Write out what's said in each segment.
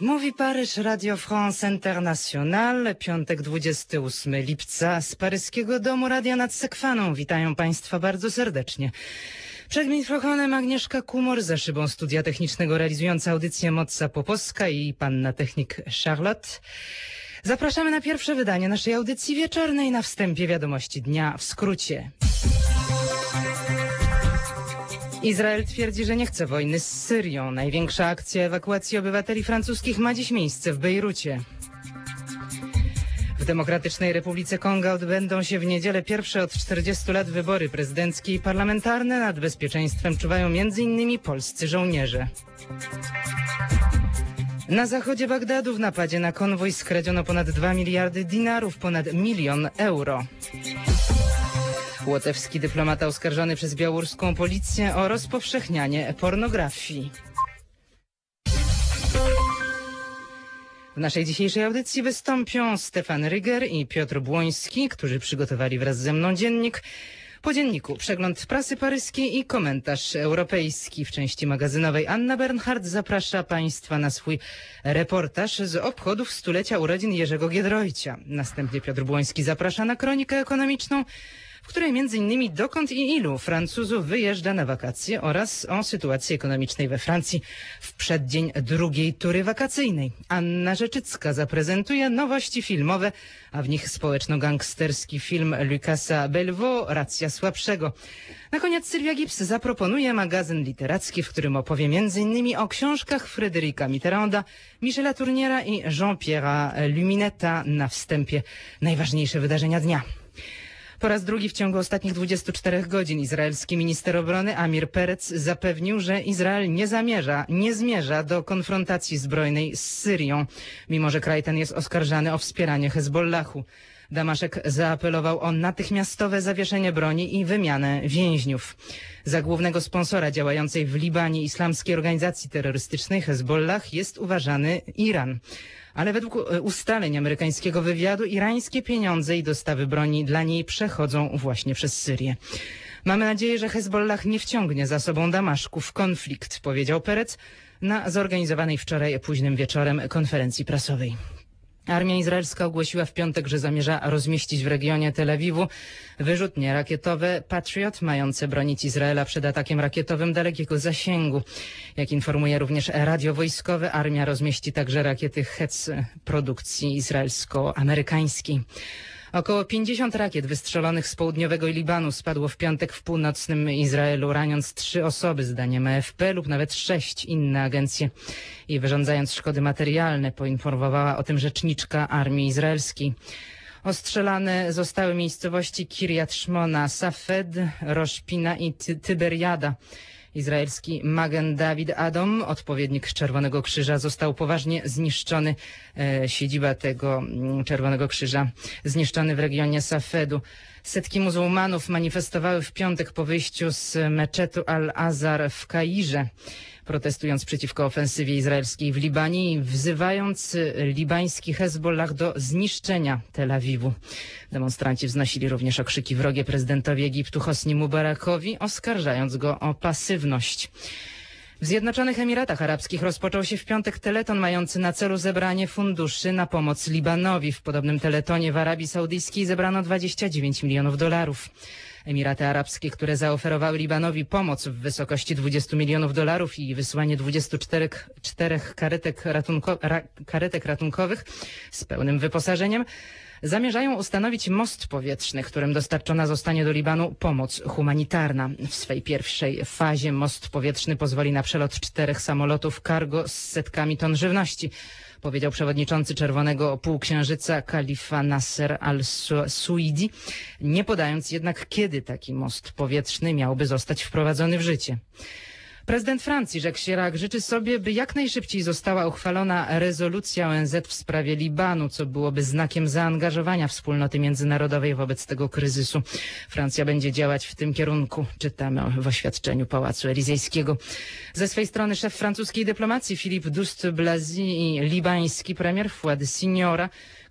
Mówi Paryż, Radio France International, piątek 28 lipca z paryskiego domu Radia nad Sekwaną. Witają Państwa bardzo serdecznie. Przed mikrofonem Agnieszka Kumor, za szybą studia technicznego realizująca audycję Mocza Popowska i panna technik Charlotte. Zapraszamy na pierwsze wydanie naszej audycji wieczornej. Na wstępie wiadomości dnia w skrócie. Izrael twierdzi, że nie chce wojny z Syrią. Największa akcja ewakuacji obywateli francuskich ma dziś miejsce w Bejrucie. W Demokratycznej Republice Konga odbędą się w niedzielę pierwsze od 40 lat wybory prezydenckie i parlamentarne. Nad bezpieczeństwem czuwają m.in. polscy żołnierze. Na zachodzie Bagdadu w napadzie na konwój skradziono ponad 2 miliardy dinarów, ponad 1 milion euro. Łotewski dyplomata oskarżony przez białoruską policję o rozpowszechnianie pornografii. W naszej dzisiejszej audycji wystąpią Stefan Ryger i Piotr Błoński, którzy przygotowali wraz ze mną dziennik. Po dzienniku przegląd prasy paryskiej i komentarz europejski. W części magazynowej Anna Bernhard zaprasza Państwa na swój reportaż z obchodów stulecia urodzin Jerzego Giedroycia. Następnie Piotr Błoński zaprasza na kronikę ekonomiczną, w której m.in. dokąd i ilu Francuzów wyjeżdża na wakacje oraz o sytuacji ekonomicznej we Francji w przeddzień drugiej tury wakacyjnej. Anna Rzeczycka zaprezentuje nowości filmowe, a w nich społeczno-gangsterski film Lucasa Bellevaux Racja słabszego. Na koniec Sylwia Gibbs zaproponuje magazyn literacki, w którym opowie m.in. o książkach Fryderyka Mitterranda, Michela Tourniera i Jean-Pierre'a Lumineta. Na wstępie najważniejsze wydarzenia dnia. Po raz drugi w ciągu ostatnich 24 godzin izraelski minister obrony Amir Perec zapewnił, że Izrael nie zmierza do konfrontacji zbrojnej z Syrią, mimo że kraj ten jest oskarżany o wspieranie Hezbollahu. Damaszek zaapelował o natychmiastowe zawieszenie broni i wymianę więźniów. Za głównego sponsora działającej w Libanie islamskiej organizacji terrorystycznej Hezbollah jest uważany Iran. Ale według ustaleń amerykańskiego wywiadu irańskie pieniądze i dostawy broni dla niej przechodzą właśnie przez Syrię. Mamy nadzieję, że Hezbollah nie wciągnie za sobą Damaszku w konflikt, powiedział Perec na zorganizowanej wczoraj późnym wieczorem konferencji prasowej. Armia izraelska ogłosiła w piątek, że zamierza rozmieścić w regionie Tel Awiwu wyrzutnie rakietowe Patriot mające bronić Izraela przed atakiem rakietowym dalekiego zasięgu. Jak informuje również radio wojskowe, armia rozmieści także rakiety Hetz produkcji izraelsko-amerykańskiej. Około 50 rakiet wystrzelonych z południowego Libanu spadło w piątek w północnym Izraelu, raniąc 3 osoby, zdaniem AFP, lub nawet 6 inne agencje. I wyrządzając szkody materialne, poinformowała o tym rzeczniczka armii izraelskiej. Ostrzelane zostały miejscowości Kiryat Shmona, Safed, Rosh Pina i Tiberiada. Izraelski Magen David Adom, odpowiednik Czerwonego Krzyża, został poważnie zniszczony. Siedziba tego Czerwonego Krzyża zniszczony w regionie Safedu. Setki muzułmanów manifestowały w piątek po wyjściu z meczetu Al-Azhar w Kairze, protestując przeciwko ofensywie izraelskiej w Libanie i wzywając libański Hezbollah do zniszczenia Tel Awiwu. Demonstranci wznosili również okrzyki wrogie prezydentowi Egiptu Hosni Mubarakowi, oskarżając go o pasywność. W Zjednoczonych Emiratach Arabskich rozpoczął się w piątek teleton mający na celu zebranie funduszy na pomoc Libanowi. W podobnym teletonie w Arabii Saudyjskiej zebrano $29 milionów. Emiraty Arabskie, które zaoferowały Libanowi pomoc w wysokości $20 milionów i wysłanie 24 karetek ratunkowych z pełnym wyposażeniem, zamierzają ustanowić most powietrzny, którym dostarczona zostanie do Libanu pomoc humanitarna. W swej pierwszej fazie most powietrzny pozwoli na przelot 4 samolotów cargo z setkami ton żywności, powiedział przewodniczący Czerwonego Półksiężyca Khalifa Nasser al-Suidi, nie podając jednak, kiedy taki most powietrzny miałby zostać wprowadzony w życie. Prezydent Francji Jacques Chirac życzy sobie, by jak najszybciej została uchwalona rezolucja ONZ w sprawie Libanu, co byłoby znakiem zaangażowania wspólnoty międzynarodowej wobec tego kryzysu. Francja będzie działać w tym kierunku, czytamy w oświadczeniu Pałacu Elizejskiego. Ze swej strony szef francuskiej dyplomacji Philippe Douste-Blazy i libański premier Fouad Siniora,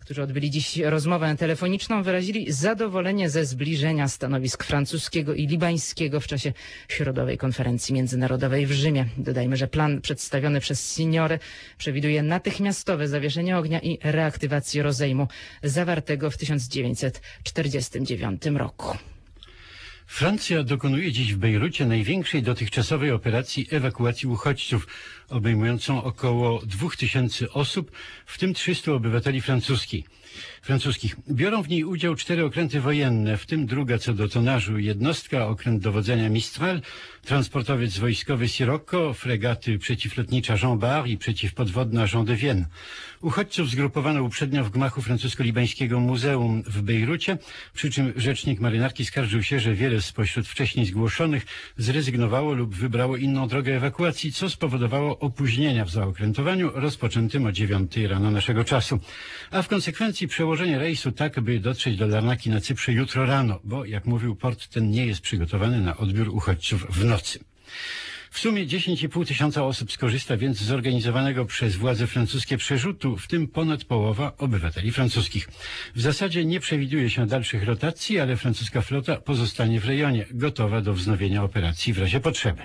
którzy odbyli dziś rozmowę telefoniczną, wyrazili zadowolenie ze zbliżenia stanowisk francuskiego i libańskiego w czasie środowej konferencji międzynarodowej w Rzymie. Dodajmy, że plan przedstawiony przez Signory przewiduje natychmiastowe zawieszenie ognia i reaktywację rozejmu zawartego w 1949 roku. Francja dokonuje dziś w Bejrucie największej dotychczasowej operacji ewakuacji uchodźców, obejmującą około 2000 osób, w tym 300 obywateli francuskich. Biorą w niej udział 4 okręty wojenne, w tym druga co do tonażu jednostka, okręt dowodzenia Mistral, transportowiec wojskowy Sirocco, fregaty przeciwlotnicza Jean Bart i przeciwpodwodna Jean de Vienne. Uchodźców zgrupowano uprzednio w gmachu francusko-libańskiego muzeum w Bejrucie, przy czym rzecznik marynarki skarżył się, że wiele spośród wcześniej zgłoszonych zrezygnowało lub wybrało inną drogę ewakuacji, co spowodowało opóźnienia w zaokrętowaniu rozpoczętym o 9 rano naszego czasu. A w konsekwencji przełożenie rejsu tak, by dotrzeć do Larnaki na Cyprze jutro rano, bo jak mówił port ten nie jest przygotowany na odbiór uchodźców w nocy. W sumie 10,5 tysiąca osób skorzysta więc z zorganizowanego przez władze francuskie przerzutu, w tym ponad połowa obywateli francuskich. W zasadzie nie przewiduje się dalszych rotacji, ale francuska flota pozostanie w rejonie, gotowa do wznowienia operacji w razie potrzeby.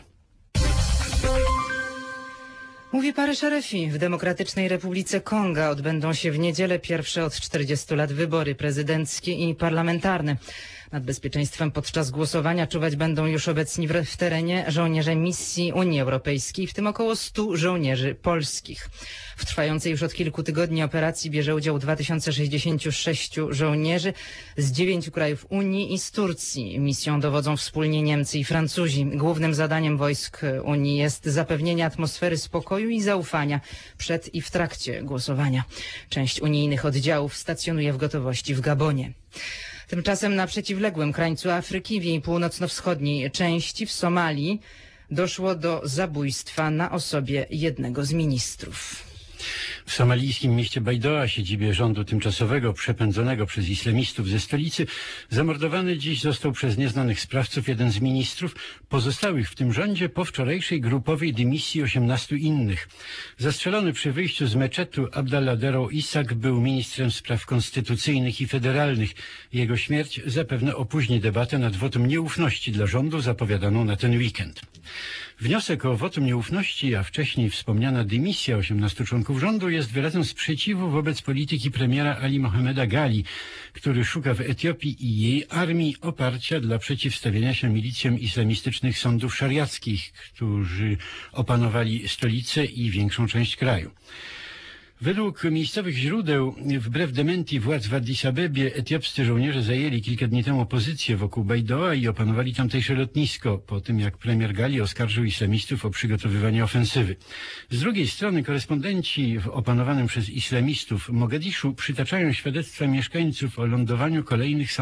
Mówi Paryż RFI. W Demokratycznej Republice Konga odbędą się w niedzielę pierwsze od 40 lat wybory prezydenckie i parlamentarne. Nad bezpieczeństwem podczas głosowania czuwać będą już obecni w terenie żołnierze misji Unii Europejskiej, w tym około 100 żołnierzy polskich. W trwającej już od kilku tygodni operacji bierze udział 2066 żołnierzy z 9 krajów Unii i z Turcji. Misją dowodzą wspólnie Niemcy i Francuzi. Głównym zadaniem wojsk Unii jest zapewnienie atmosfery spokoju i zaufania przed i w trakcie głosowania. Część unijnych oddziałów stacjonuje w gotowości w Gabonie. Tymczasem na przeciwległym krańcu Afryki, w jej północno-wschodniej części, w Somalii, doszło do zabójstwa na osobie jednego z ministrów. W somalijskim mieście Baidoa, siedzibie rządu tymczasowego przepędzonego przez islamistów ze stolicy, zamordowany dziś został przez nieznanych sprawców jeden z ministrów, pozostałych w tym rządzie po wczorajszej grupowej dymisji 18 innych. Zastrzelony przy wyjściu z meczetu Abdallah Dero Isak był ministrem spraw konstytucyjnych i federalnych. Jego śmierć zapewne opóźni debatę nad wotum nieufności dla rządu zapowiadaną na ten weekend. Wniosek o wotum nieufności, a wcześniej wspomniana dymisja 18 członków rządu jest wyrazem sprzeciwu wobec polityki premiera Ali Mohameda Gali, który szuka w Etiopii i jej armii oparcia dla przeciwstawienia się milicjom islamistycznych sądów szariackich, którzy opanowali stolicę i większą część kraju. Według miejscowych źródeł, wbrew dementii władz w Addis Abebie, etiopscy żołnierze zajęli kilka dni temu pozycję wokół Baidoa i opanowali tamtejsze lotnisko, po tym jak premier Gali oskarżył islamistów o przygotowywanie ofensywy. Z drugiej strony korespondenci w opanowanym przez islamistów Mogadiszu przytaczają świadectwa mieszkańców o lądowaniu kolejnych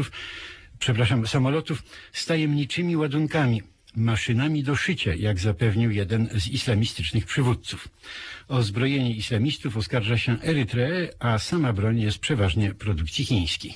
samolotów z tajemniczymi ładunkami. Maszynami do szycia, jak zapewnił jeden z islamistycznych przywódców. O zbrojenie islamistów oskarża się Erytreę, a sama broń jest przeważnie produkcji chińskiej.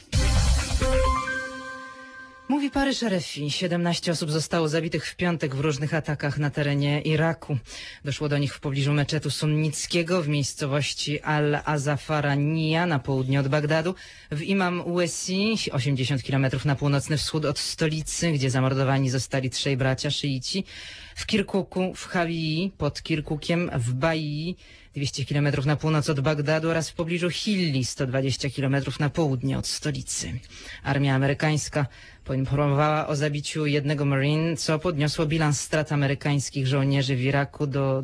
Mówi Paryż RFI. 17 osób zostało zabitych w piątek w różnych atakach na terenie Iraku. Doszło do nich w pobliżu meczetu sunnickiego w miejscowości Al-Azafaraniya na południe od Bagdadu, w Imam Uwesi, 80 km na północny wschód od stolicy, gdzie zamordowani zostali 3 bracia szyici, w Kirkuku, w Hawii, pod Kirkukiem, w Baii, 200 km na północ od Bagdadu oraz w pobliżu Hilli, 120 km na południe od stolicy. Armia amerykańska poinformowała o zabiciu jednego Marine, co podniosło bilans strat amerykańskich żołnierzy w Iraku do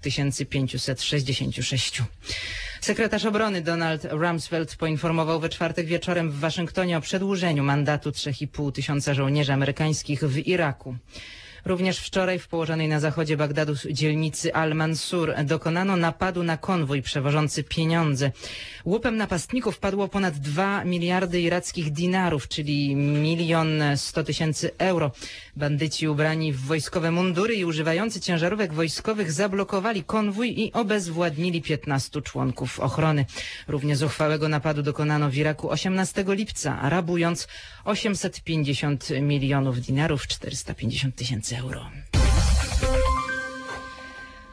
2566. Sekretarz obrony Donald Rumsfeld poinformował we czwartek wieczorem w Waszyngtonie o przedłużeniu mandatu 3,5 tysiąca żołnierzy amerykańskich w Iraku. Również wczoraj w położonej na zachodzie Bagdadu dzielnicy Al-Mansur dokonano napadu na konwój przewożący pieniądze. Łupem napastników padło ponad 2 miliardy irackich dinarów, czyli 1 100 000 euro. Bandyci ubrani w wojskowe mundury i używający ciężarówek wojskowych zablokowali konwój i obezwładnili 15 członków ochrony. Równie zuchwałego napadu dokonano w Iraku 18 lipca, rabując 850 milionów dinarów, 450 000 euro.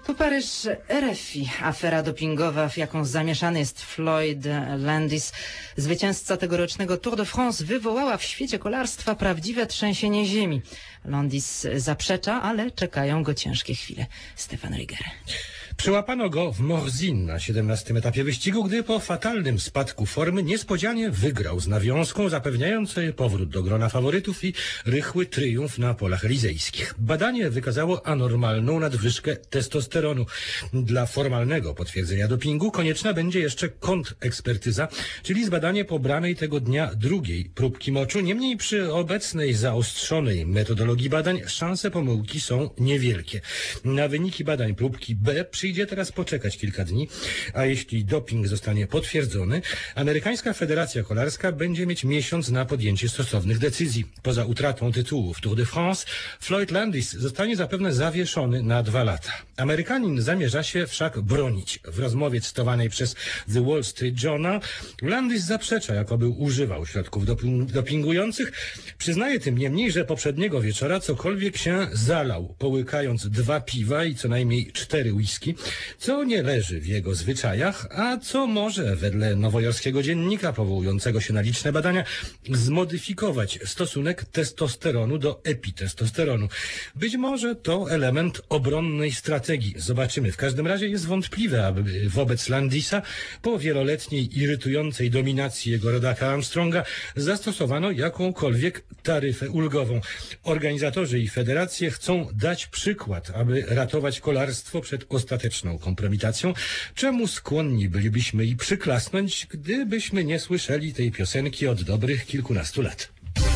Tu Paryż, RFI. Afera dopingowa, w jaką zamieszany jest Floyd Landis, zwycięzca tegorocznego Tour de France, wywołała w świecie kolarstwa prawdziwe trzęsienie ziemi. Landis zaprzecza, ale czekają go ciężkie chwile. Stefan Riger. Przyłapano go w Morzine na 17. etapie wyścigu, gdy po fatalnym spadku formy niespodzianie wygrał z nawiązką, zapewniając sobie powrót do grona faworytów i rychły triumf na polach elizejskich. Badanie wykazało anormalną nadwyżkę testosteronu. Dla formalnego potwierdzenia dopingu konieczna będzie jeszcze kontekspertyza, czyli zbadanie pobranej tego dnia drugiej próbki moczu. Niemniej przy obecnej zaostrzonej metodologii badań szanse pomyłki są niewielkie. Na wyniki badań próbki B przyjdzie teraz poczekać kilka dni, a jeśli doping zostanie potwierdzony, amerykańska Federacja Kolarska będzie mieć miesiąc na podjęcie stosownych decyzji. Poza utratą tytułu w Tour de France, Floyd Landis zostanie zapewne zawieszony na 2 lata. Amerykanin zamierza się wszak bronić. W rozmowie cytowanej przez The Wall Street Journal Landis zaprzecza, jakoby używał środków dopingujących. Przyznaje tym niemniej, że poprzedniego wieczora cokolwiek się zalał, połykając 2 piwa i co najmniej 4 whisky, co nie leży w jego zwyczajach, a co może, wedle nowojorskiego dziennika powołującego się na liczne badania, zmodyfikować stosunek testosteronu do epitestosteronu. Być może to element obronnej strategii. Zobaczymy. W każdym razie jest wątpliwe, aby wobec Landisa po wieloletniej irytującej dominacji jego rodaka Armstronga zastosowano jakąkolwiek taryfę ulgową. Organizatorzy i federacje chcą dać przykład, aby ratować kolarstwo przed ostateczną kompromitacją, czemu skłonni bylibyśmy i przyklasnąć, gdybyśmy nie słyszeli tej piosenki od dobrych kilkunastu lat.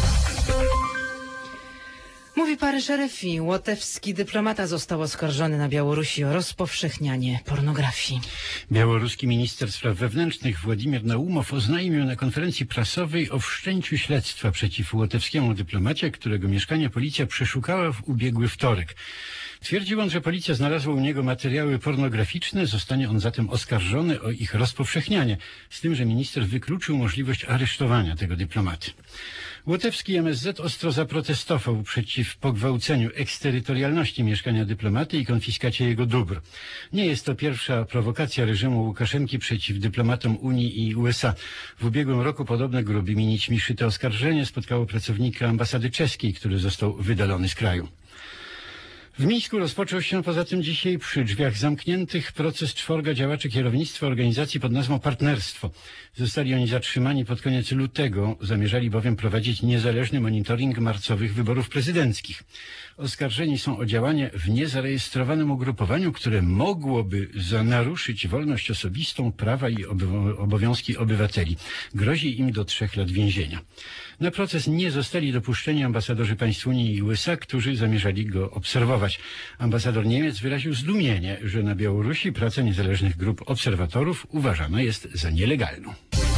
Mówi Paryż, RFI. Łotewski dyplomata został oskarżony na Białorusi o rozpowszechnianie pornografii. Białoruski minister spraw wewnętrznych Władimir Naumow oznajmił na konferencji prasowej o wszczęciu śledztwa przeciw łotewskiemu dyplomacie, którego mieszkanie policja przeszukała w ubiegły wtorek. Twierdził on, że policja znalazła u niego materiały pornograficzne, zostanie on zatem oskarżony o ich rozpowszechnianie, z tym, że minister wykluczył możliwość aresztowania tego dyplomaty. Łotewski MSZ ostro zaprotestował przeciw pogwałceniu eksterytorialności mieszkania dyplomaty i konfiskacie jego dóbr. Nie jest to pierwsza prowokacja reżimu Łukaszenki przeciw dyplomatom Unii i USA. W ubiegłym roku podobne grubymi nićmi szyte oskarżenie spotkało pracownika ambasady czeskiej, który został wydalony z kraju. W Mińsku rozpoczął się poza tym dzisiaj przy drzwiach zamkniętych proces 4 działaczy kierownictwa organizacji pod nazwą Partnerstwo. Zostali oni zatrzymani pod koniec lutego, zamierzali bowiem prowadzić niezależny monitoring marcowych wyborów prezydenckich. Oskarżeni są o działanie w niezarejestrowanym ugrupowaniu, które mogłoby naruszyć wolność osobistą, prawa i obowiązki obywateli. Grozi im do 3 lat więzienia. Na proces nie zostali dopuszczeni ambasadorzy państw Unii i USA, którzy zamierzali go obserwować. Ambasador Niemiec wyraził zdumienie, że na Białorusi praca niezależnych grup obserwatorów uważana jest za nielegalną.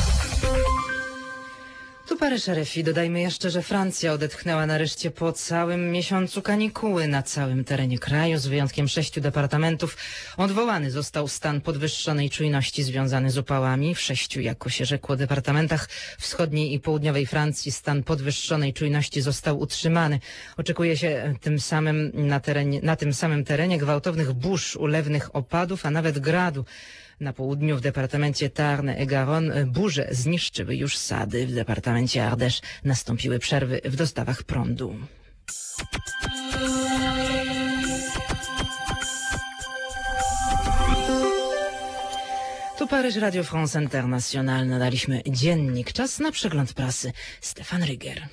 Tu Paryż, RFI. Dodajmy jeszcze, że Francja odetchnęła nareszcie po całym miesiącu kanikuły. Na całym terenie kraju, z wyjątkiem 6 departamentów, odwołany został stan podwyższonej czujności związany z upałami. W 6, jak się rzekło, departamentach wschodniej i południowej Francji stan podwyższonej czujności został utrzymany. Oczekuje się na tym samym terenie gwałtownych burz, ulewnych opadów, a nawet gradu. Na południu w departamencie Tarn-et-Garonne burze zniszczyły już sady. W departamencie Ardèche nastąpiły przerwy w dostawach prądu. Tu Paryż, Radio France International. Nadaliśmy dziennik. Czas na przegląd prasy. Stefan Riger.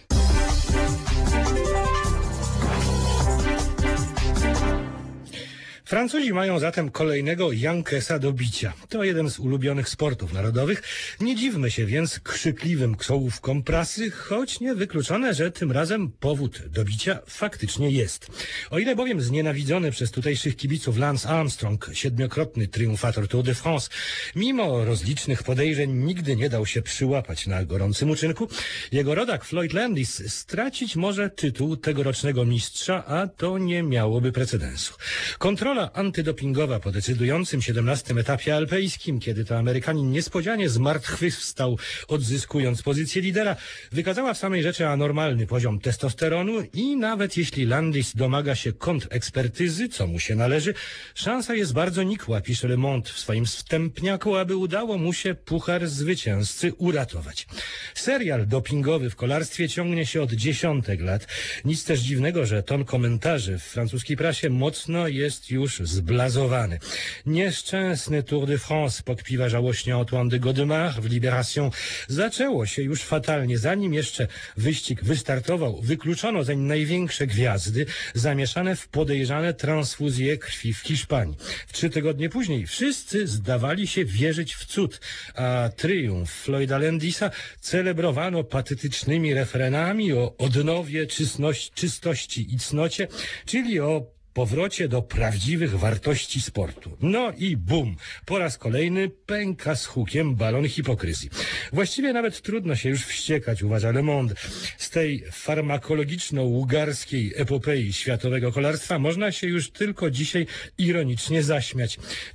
Francuzi mają zatem kolejnego Jankesa do bicia. To jeden z ulubionych sportów narodowych. Nie dziwmy się więc krzykliwym czołówkom prasy, choć niewykluczone, że tym razem powód do bicia faktycznie jest. O ile bowiem znienawidzony przez tutejszych kibiców Lance Armstrong, 7-krotny triumfator Tour de France, mimo rozlicznych podejrzeń nigdy nie dał się przyłapać na gorącym uczynku, jego rodak Floyd Landis stracić może tytuł tegorocznego mistrza, a to nie miałoby precedensu. Kontrola Kontrola antydopingowa po decydującym 17. etapie alpejskim, kiedy to Amerykanin niespodzianie zmartwychwstał, odzyskując pozycję lidera, wykazała w samej rzeczy anormalny poziom testosteronu i nawet jeśli Landis domaga się kontrekspertyzy, co mu się należy, szansa jest bardzo nikła, pisze Le Monde w swoim wstępniaku, aby udało mu się puchar zwycięzcy uratować. Serial dopingowy w kolarstwie ciągnie się od dziesiątek lat. Nic też dziwnego, że ton komentarzy w francuskiej prasie mocno jest już zblazowany. Nieszczęsny Tour de France, pokpiwa żałośnie Antoine de Godemar w Libération. Zaczęło się już fatalnie. Zanim jeszcze wyścig wystartował, wykluczono zeń największe gwiazdy zamieszane w podejrzane transfuzje krwi w Hiszpanii. 3 tygodnie później wszyscy zdawali się wierzyć w cud, a triumf Floyda Landisa celebrowano patetycznymi refrenami o odnowie, czystości i cnocie, czyli o powrocie do prawdziwych wartości sportu. No i bum! Po raz kolejny pęka z hukiem balon hipokryzji. Właściwie nawet trudno się już wściekać, uważa Le Monde. Z tej farmakologiczno-ługarskiej epopei światowego kolarstwa można się już tylko dzisiaj ironicznie zaśmiać. W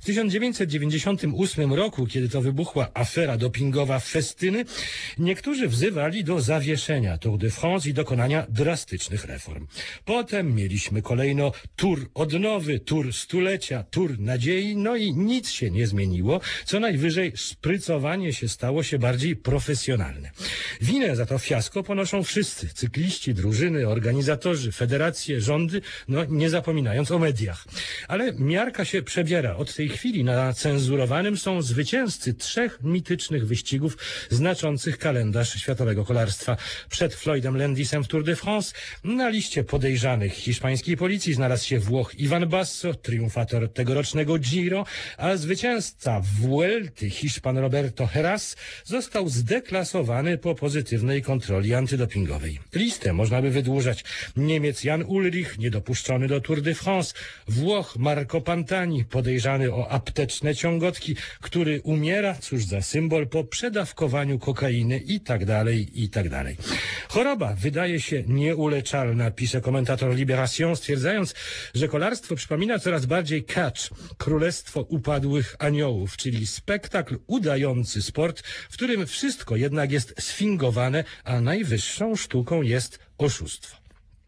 1998 roku, kiedy to wybuchła afera dopingowa Festyny, niektórzy wzywali do zawieszenia Tour de France i dokonania drastycznych reform. Potem mieliśmy kolejno Tour odnowy, Tour stulecia, Tour nadziei, no i nic się nie zmieniło, co najwyżej szprycowanie się stało się bardziej profesjonalne. Winę za to fiasko ponoszą wszyscy, cykliści, drużyny, organizatorzy, federacje, rządy, no nie zapominając o mediach. Ale miarka się przebiera. Od tej chwili na cenzurowanym są zwycięzcy 3 mitycznych wyścigów znaczących kalendarz światowego kolarstwa. Przed Floydem Landisem w Tour de France na liście podejrzanych hiszpańskiej policji znalazł się Włoch Ivan Basso, triumfator tegorocznego Giro, a zwycięzca Vuelty Hiszpan Roberto Heras został zdeklasowany po pozytywnej kontroli antydopingowej. Listę można by wydłużać. Niemiec Jan Ulrich, niedopuszczony do Tour de France, Włoch Marco Pantani, podejrzany o apteczne ciągotki, który umiera, cóż za symbol, po przedawkowaniu kokainy i tak dalej, i tak dalej. Choroba wydaje się nieuleczalna, pisze komentator Libération, stwierdzając, że kolarstwo przypomina coraz bardziej catch, królestwo upadłych aniołów, czyli spektakl udający sport, w którym wszystko jednak jest sfingowane, a najwyższą sztuką jest oszustwo.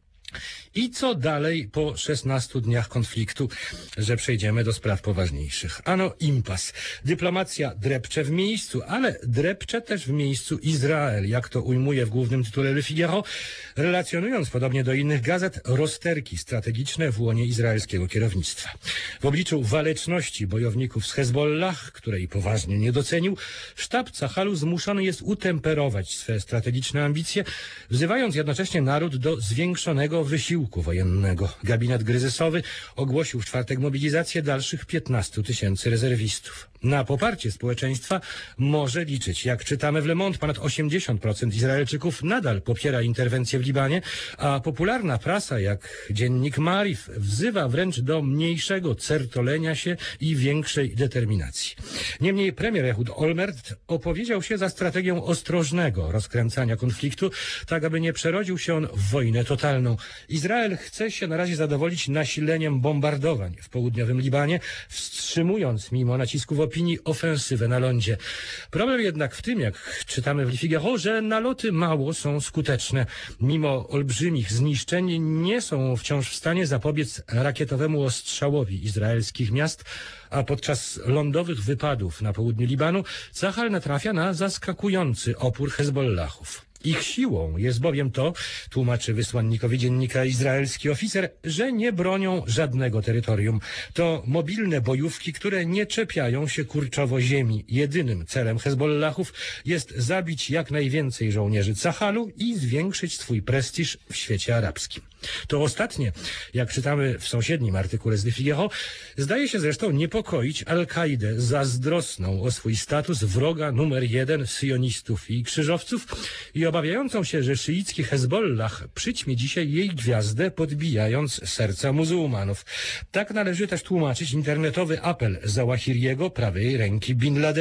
I co dalej po 16 dniach konfliktu, że przejdziemy do spraw poważniejszych? Ano impas. Dyplomacja drepcze w miejscu, ale drepcze też w miejscu Izrael, jak to ujmuje w głównym tytule Le Figaro, relacjonując podobnie do innych gazet rozterki strategiczne w łonie izraelskiego kierownictwa. W obliczu waleczności bojowników z Hezbollah, której poważnie nie docenił, sztab Cahalu zmuszony jest utemperować swe strategiczne ambicje, wzywając jednocześnie naród do zwiększonego wysiłku wojennego. Gabinet kryzysowy ogłosił w czwartek mobilizację dalszych 15 000 rezerwistów. Na poparcie społeczeństwa może liczyć. Jak czytamy w Le Monde, ponad 80% Izraelczyków nadal popiera interwencję w Libanie, a popularna prasa, jak dziennik Marif, wzywa wręcz do mniejszego certolenia się i większej determinacji. Niemniej premier Ehud Olmert opowiedział się za strategią ostrożnego rozkręcania konfliktu, tak aby nie przerodził się on w wojnę totalną. Izrael chce się na razie zadowolić nasileniem bombardowań w południowym Libanie, wstrzymując mimo nacisków opinii ofensywę na lądzie. Problem jednak w tym, jak czytamy w Le Figaro, że naloty mało są skuteczne. Mimo olbrzymich zniszczeń nie są wciąż w stanie zapobiec rakietowemu ostrzałowi izraelskich miast, a podczas lądowych wypadów na południu Libanu Cahal natrafia na zaskakujący opór Hezbollahów. Ich siłą jest bowiem to, tłumaczy wysłannikowi dziennika izraelski oficer, że nie bronią żadnego terytorium. To mobilne bojówki, które nie czepiają się kurczowo ziemi. Jedynym celem Hezbollahów jest zabić jak najwięcej żołnierzy Cahalu i zwiększyć swój prestiż w świecie arabskim. To ostatnie, jak czytamy w sąsiednim artykule z Le Figaro, zdaje się zresztą niepokoić Al-Kaidę, zazdrosną o swój status wroga numer 1 syjonistów i krzyżowców i obawiającą się, że szyicki Hezbollah przyćmi dzisiaj jej gwiazdę, podbijając serca muzułmanów. Tak należy też tłumaczyć internetowy apel Zawahiriego, prawej ręki Bin Ladena.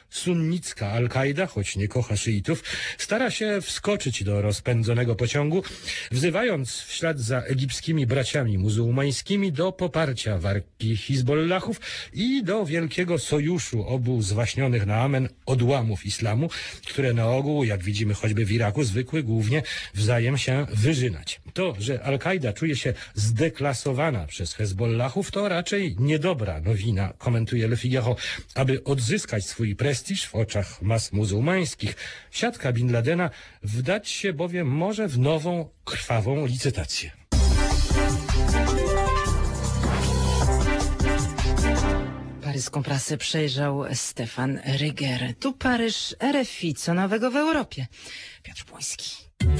sunnicka Al-Kaida, choć nie kocha szyitów, stara się wskoczyć do rozpędzonego pociągu, wzywając w ślad za egipskimi braciami muzułmańskimi do poparcia walki Hizbollahów i do wielkiego sojuszu obu zwaśnionych na amen odłamów islamu, które na ogół, jak widzimy choćby w Iraku, zwykły głównie wzajem się wyżynać. To, że Al-Kaida czuje się zdeklasowana przez Hezbollahów, to raczej niedobra nowina, komentuje Le Figaro. Aby odzyskać swój prestiż w oczach mas muzułmańskich, siatka Bin Ladena wdać się bowiem może w nową, krwawą licytację. Paryską prasę przejrzał Stefan Ryger. Tu Paryż, RFI, co nowego w Europie. Piotr Błoński.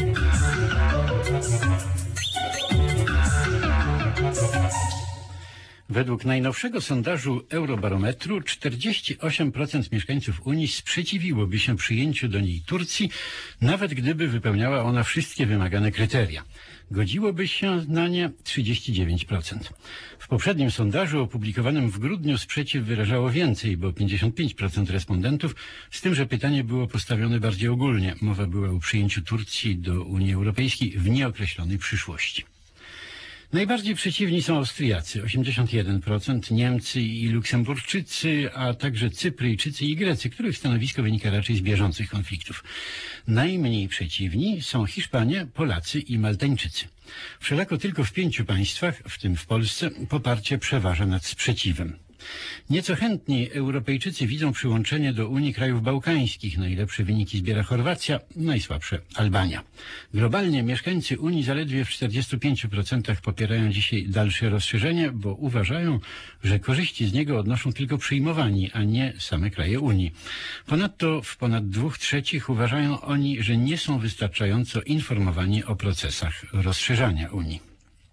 Według najnowszego sondażu Eurobarometru 48% mieszkańców Unii sprzeciwiłoby się przyjęciu do niej Turcji, nawet gdyby wypełniała ona wszystkie wymagane kryteria. Godziłoby się na nie 39%. W poprzednim sondażu opublikowanym w grudniu sprzeciw wyrażało więcej, bo 55% respondentów, z tym, że pytanie było postawione bardziej ogólnie. Mowa była o przyjęciu Turcji do Unii Europejskiej w nieokreślonej przyszłości. Najbardziej przeciwni są Austriacy, 81%, Niemcy i Luksemburczycy, a także Cypryjczycy i Grecy, których stanowisko wynika raczej z bieżących konfliktów. Najmniej przeciwni są Hiszpanie, Polacy i Maltańczycy. Wszelako tylko w 5 państwach, w tym w Polsce, poparcie przeważa nad sprzeciwem. Nieco chętniej Europejczycy widzą przyłączenie do Unii krajów bałkańskich. Najlepsze wyniki zbiera Chorwacja, najsłabsze Albania. Globalnie mieszkańcy Unii zaledwie w 45% popierają dzisiaj dalsze rozszerzenie, bo uważają, że korzyści z niego odnoszą tylko przyjmowani, a nie same kraje Unii. Ponadto w ponad 2/3 uważają oni, że nie są wystarczająco informowani o procesach rozszerzania Unii.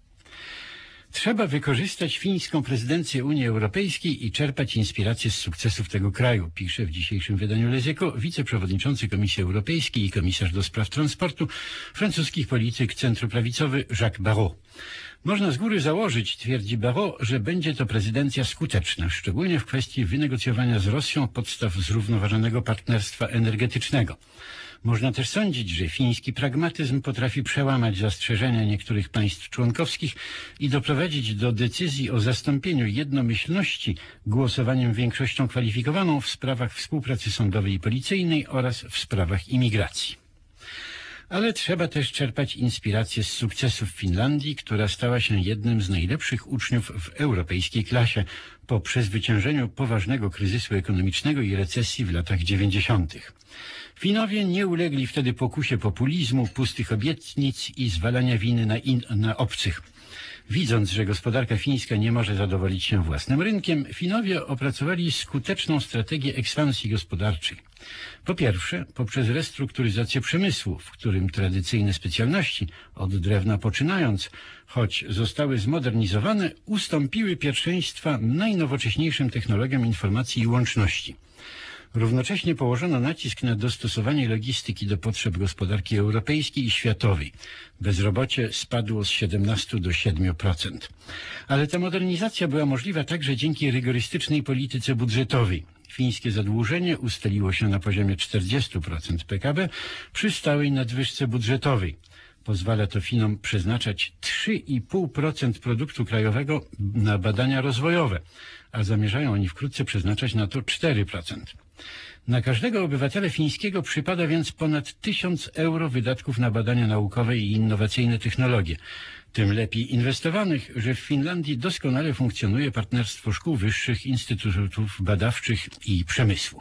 Trzeba wykorzystać fińską prezydencję Unii Europejskiej i czerpać inspiracje z sukcesów tego kraju, pisze w dzisiejszym wydaniu Les Echos wiceprzewodniczący Komisji Europejskiej i komisarz do spraw transportu, francuski polityk centroprawicowy Jacques Barrot. Można z góry założyć, twierdzi Barrot, że będzie to prezydencja skuteczna, szczególnie w kwestii wynegocjowania z Rosją podstaw zrównoważonego partnerstwa energetycznego. Można też sądzić, że fiński pragmatyzm potrafi przełamać zastrzeżenia niektórych państw członkowskich i doprowadzić do decyzji o zastąpieniu jednomyślności głosowaniem większością kwalifikowaną w sprawach współpracy sądowej i policyjnej oraz w sprawach imigracji. Ale trzeba też czerpać inspiracje z sukcesów Finlandii, która stała się jednym z najlepszych uczniów w europejskiej klasie po przezwyciężeniu poważnego kryzysu ekonomicznego i recesji w latach 90. Finowie nie ulegli wtedy pokusie populizmu, pustych obietnic i zwalania winy na obcych. Widząc, że gospodarka fińska nie może zadowolić się własnym rynkiem, Finowie opracowali skuteczną strategię ekspansji gospodarczej. Po pierwsze, poprzez restrukturyzację przemysłu, w którym tradycyjne specjalności, od drewna poczynając, choć zostały zmodernizowane, ustąpiły pierwszeństwa najnowocześniejszym technologiom informacji i łączności. Równocześnie położono nacisk na dostosowanie logistyki do potrzeb gospodarki europejskiej i światowej. Bezrobocie spadło z 17 do 7%. Ale ta modernizacja była możliwa także dzięki rygorystycznej polityce budżetowej. Fińskie zadłużenie ustaliło się na poziomie 40% PKB przy stałej nadwyżce budżetowej. Pozwala to Finom przeznaczać 3,5% produktu krajowego na badania rozwojowe, a zamierzają oni wkrótce przeznaczać na to 4%. Na każdego obywatela fińskiego przypada więc ponad 1000 euro wydatków na badania naukowe i innowacyjne technologie. Tym lepiej inwestowanych, że w Finlandii doskonale funkcjonuje partnerstwo szkół wyższych, instytutów badawczych i przemysłu.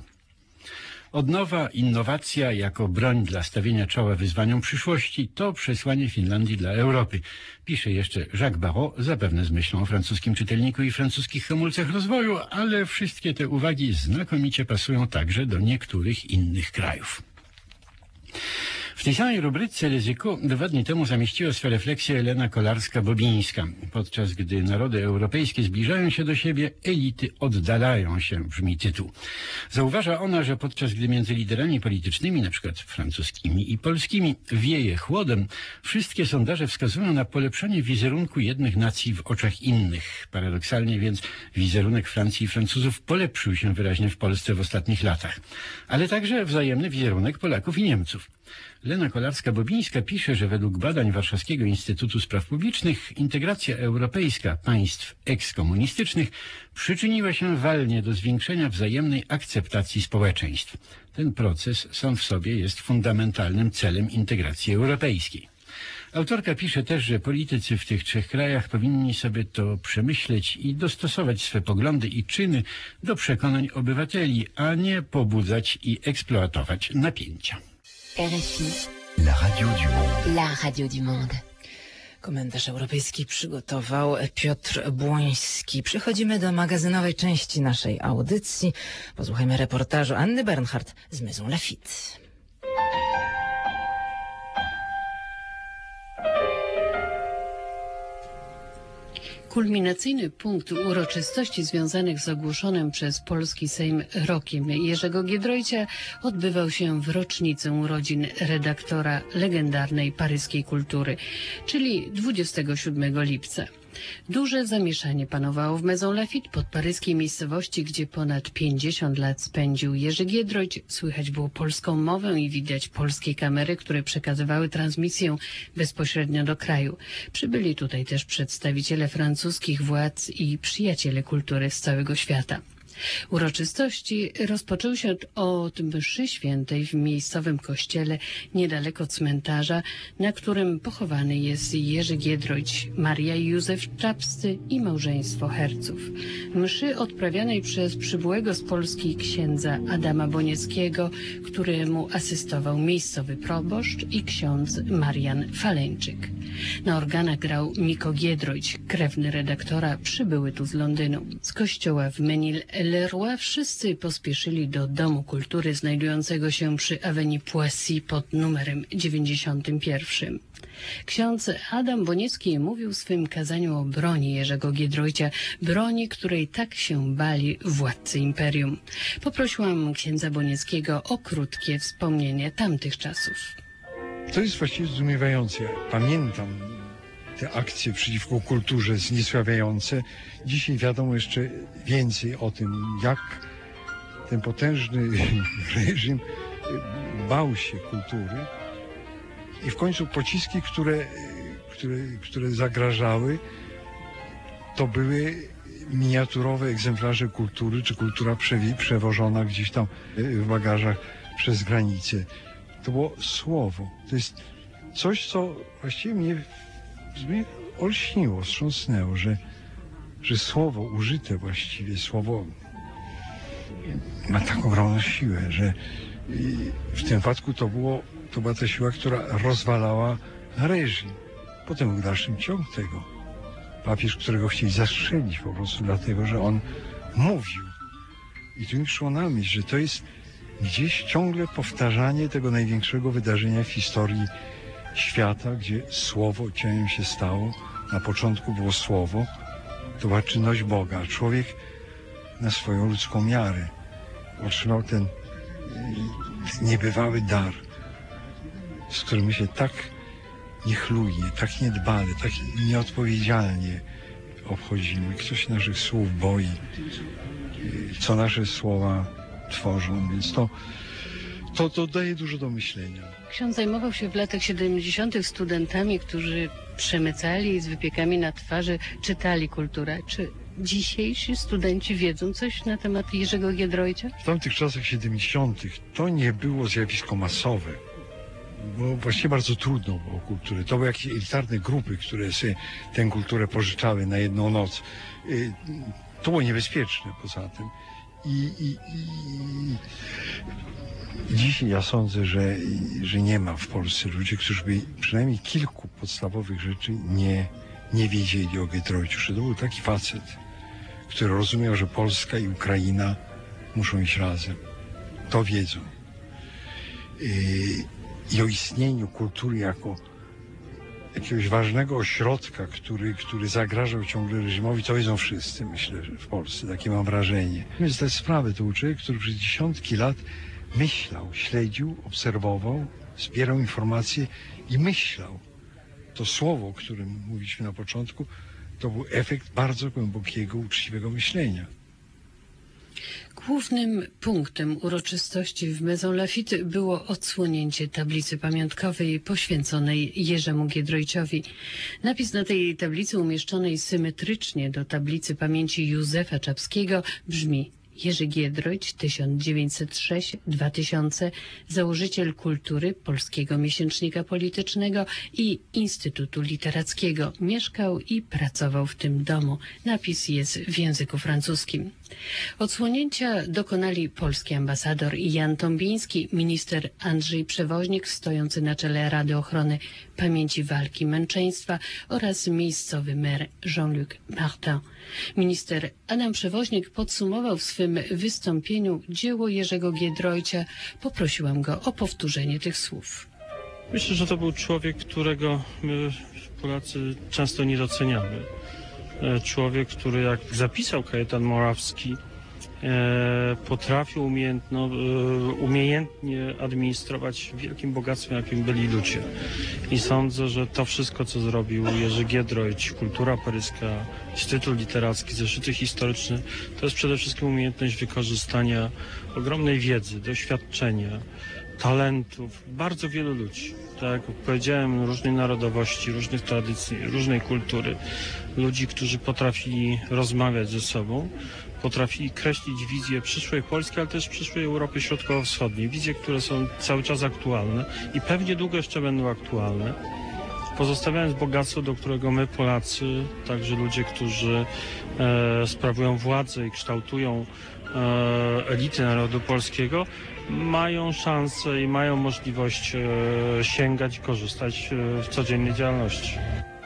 Odnowa, innowacja jako broń dla stawienia czoła wyzwaniom przyszłości to przesłanie Finlandii dla Europy. Pisze jeszcze Jacques Barrot, zapewne z myślą o francuskim czytelniku i francuskich hamulcach rozwoju, ale wszystkie te uwagi znakomicie pasują także do niektórych innych krajów. W tej samej rubryce Les Echos 2 dni temu zamieściła swe refleksje Elena Kolarska-Bobińska. Podczas gdy narody europejskie zbliżają się do siebie, elity oddalają się, brzmi tytuł. Zauważa ona, że podczas gdy między liderami politycznymi, na przykład francuskimi i polskimi, wieje chłodem, wszystkie sondaże wskazują na polepszenie wizerunku jednych nacji w oczach innych. Paradoksalnie więc wizerunek Francji i Francuzów polepszył się wyraźnie w Polsce w ostatnich latach. Ale także wzajemny wizerunek Polaków i Niemców. Lena Kolarska-Bobińska pisze, że według badań Warszawskiego Instytutu Spraw Publicznych integracja europejska państw ekskomunistycznych przyczyniła się walnie do zwiększenia wzajemnej akceptacji społeczeństw. Ten proces sam w sobie jest fundamentalnym celem integracji europejskiej. Autorka pisze też, że politycy w tych 3 krajach powinni sobie to przemyśleć i dostosować swe poglądy i czyny do przekonań obywateli, a nie pobudzać i eksploatować napięcia. RFI. La radio du monde. La radio du monde. Komentarz europejski przygotował Piotr Błoński. Przechodzimy do magazynowej części naszej audycji. Posłuchajmy reportażu Anny Bernhardt z Maison Lafitte. Kulminacyjny punkt uroczystości związanych z ogłoszonym przez polski Sejm rokiem Jerzego Giedroycia odbywał się w rocznicę urodzin redaktora legendarnej paryskiej kultury, czyli 27 lipca. Duże zamieszanie panowało w Maison Lafitte, pod paryskiej miejscowości, gdzie ponad 50 lat spędził Jerzy Giedroyć. Słychać było polską mowę i widać polskie kamery, które przekazywały transmisję bezpośrednio do kraju. Przybyli tutaj też przedstawiciele francuskich władz i przyjaciele kultury z całego świata. Uroczystości rozpoczęły się od mszy świętej w miejscowym kościele niedaleko cmentarza, na którym pochowany jest Jerzy Giedroyć, Maria i Józef Czapscy i małżeństwo Herców. Mszy odprawianej przez przybyłego z Polski księdza Adama Bonieckiego, któremu asystował miejscowy proboszcz i ksiądz Marian Faleńczyk. Na organach grał Miko Giedroyć, krewny redaktora, przybyły tu z Londynu. Z kościoła w Menil-le-Roi wszyscy pospieszyli do Domu Kultury znajdującego się przy Avenue Poissy pod numerem 91. Ksiądz Adam Boniecki mówił w swym kazaniu o broni Jerzego Giedroycia, broni, której tak się bali władcy imperium. Poprosiłam księdza Bonieckiego o krótkie wspomnienie tamtych czasów. To jest właściwie zdumiewające. Pamiętam te akcje przeciwko kulturze zniesławiające. Dzisiaj wiadomo jeszcze więcej o tym, jak ten potężny reżim bał się kultury. I w końcu pociski, które zagrażały, to były miniaturowe egzemplarze kultury, czy kultura przewożona gdzieś tam w bagażach przez granicę. To było słowo. To jest coś, co właściwie mnie olśniło, wstrząsnęło, że słowo użyte właściwie, słowo ma tak ogromną siłę, że w tym wypadku to była ta siła, która rozwalała reżim. Potem był dalszy ciąg tego. Papież, którego chcieli zastrzelić po prostu dlatego, że on mówił. I tu mi przyszło na myśl, że to jest gdzieś ciągle powtarzanie tego największego wydarzenia w historii świata, gdzie słowo ciałem się stało. Na początku było słowo, to była czynność Boga, a człowiek na swoją ludzką miarę otrzymał ten niebywały dar, z którym my się tak niechlujnie, tak niedbale, tak nieodpowiedzialnie obchodzimy. Kto się naszych słów boi, co nasze słowa tworzą, więc to daje dużo do myślenia. Ksiądz zajmował się w latach 70. studentami, którzy przemycali z wypiekami na twarzy, czytali kulturę. Czy dzisiejsi studenci wiedzą coś na temat Jerzego Giedroycia? W tamtych czasach 70. to nie było zjawisko masowe. Było właściwie bardzo trudno było kulturę. To były jakieś elitarne grupy, które sobie tę kulturę pożyczały na jedną noc. To było niebezpieczne poza tym. I dzisiaj ja sądzę, że nie ma w Polsce ludzi, którzy by przynajmniej kilku podstawowych rzeczy nie wiedzieli o Giedroyciu. Że to był taki facet, który rozumiał, że Polska i Ukraina muszą iść razem. To wiedzą. i o istnieniu kultury jako jakiegoś ważnego ośrodka, który zagrażał ciągle reżimowi, to wiedzą wszyscy, myślę, że w Polsce. Takie mam wrażenie. Więc te sprawy to był człowiek, który przez dziesiątki lat myślał, śledził, obserwował, zbierał informacje i myślał. To słowo, o którym mówiliśmy na początku, to był efekt bardzo głębokiego, uczciwego myślenia. Głównym punktem uroczystości w Maison Lafitte było odsłonięcie tablicy pamiątkowej poświęconej Jerzemu Giedroyciowi. Napis na tej tablicy umieszczonej symetrycznie do tablicy pamięci Józefa Czapskiego brzmi: Jerzy Giedroyć, 1906-2000, założyciel Kultury, Polskiego Miesięcznika Politycznego i Instytutu Literackiego. Mieszkał i pracował w tym domu. Napis jest w języku francuskim. Odsłonięcia dokonali polski ambasador Jan Tombiński, minister Andrzej Przewoźnik, stojący na czele Rady Ochrony Pamięci Walki Męczeństwa, oraz miejscowy mer Jean-Luc Martin. Minister Adam Przewoźnik podsumował w swym wystąpieniu dzieło Jerzego Giedroycia. Poprosiłam go o powtórzenie tych słów. Myślę, że to był człowiek, którego my, Polacy, często nie doceniamy. Człowiek, który, jak zapisał Kajetan Morawski, potrafił umiejętnie administrować wielkim bogactwem, jakim byli ludzie. I sądzę, że to wszystko, co zrobił Jerzy Giedroyć, kultura paryska, Instytut Literacki, zeszyty historyczne, to jest przede wszystkim umiejętność wykorzystania ogromnej wiedzy, doświadczenia, talentów bardzo wielu ludzi. Tak jak powiedziałem, różnej narodowości, różnych tradycji, różnej kultury. Ludzi, którzy potrafili rozmawiać ze sobą, potrafili kreślić wizję przyszłej Polski, ale też przyszłej Europy Środkowo-Wschodniej. Wizje, które są cały czas aktualne i pewnie długo jeszcze będą aktualne. Pozostawiając bogactwo, do którego my, Polacy, także ludzie, którzy sprawują władzę i kształtują elity narodu polskiego, mają szansę i mają możliwość sięgać i korzystać w codziennej działalności.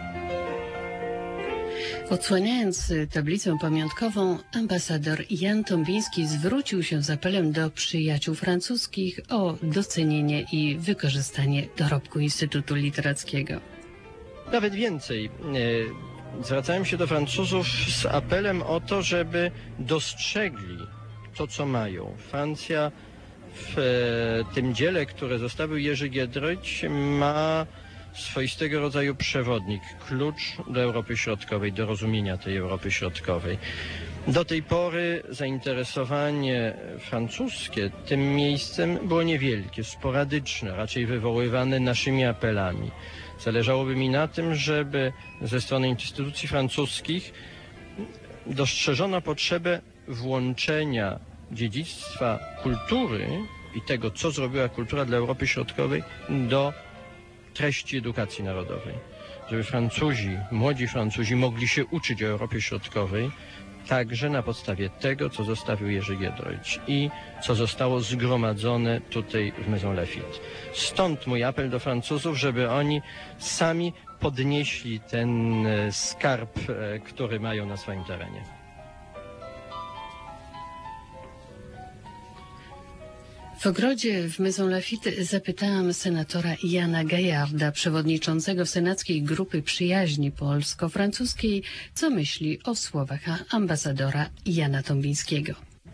Odsłaniając tablicę pamiątkową, ambasador Jan Tombiński zwrócił się z apelem do przyjaciół francuskich o docenienie i wykorzystanie dorobku Instytutu Literackiego. Nawet więcej. Zwracałem się do Francuzów z apelem o to, żeby dostrzegli to, co mają. Francja w tym dziele, które zostawił Jerzy Giedroyć, ma swoistego rodzaju przewodnik, klucz do Europy Środkowej, do rozumienia tej Europy Środkowej. Do tej pory zainteresowanie francuskie tym miejscem było niewielkie, sporadyczne, raczej wywoływane naszymi apelami. Zależałoby mi na tym, żeby ze strony instytucji francuskich dostrzeżono potrzebę włączenia dziedzictwa kultury i tego, co zrobiła kultura dla Europy Środkowej, do treści edukacji narodowej. Żeby młodzi Francuzi mogli się uczyć o Europie Środkowej także na podstawie tego, co zostawił Jerzy Giedroyć i co zostało zgromadzone tutaj w Maison Lafitte. Stąd mój apel do Francuzów, żeby oni sami podnieśli ten skarb, który mają na swoim terenie. W ogrodzie w Maison Lafitte zapytałam senatora Jana Gaillarda, przewodniczącego senackiej grupy przyjaźni polsko-francuskiej, co myśli o słowach ambasadora Jana Tombińskiego.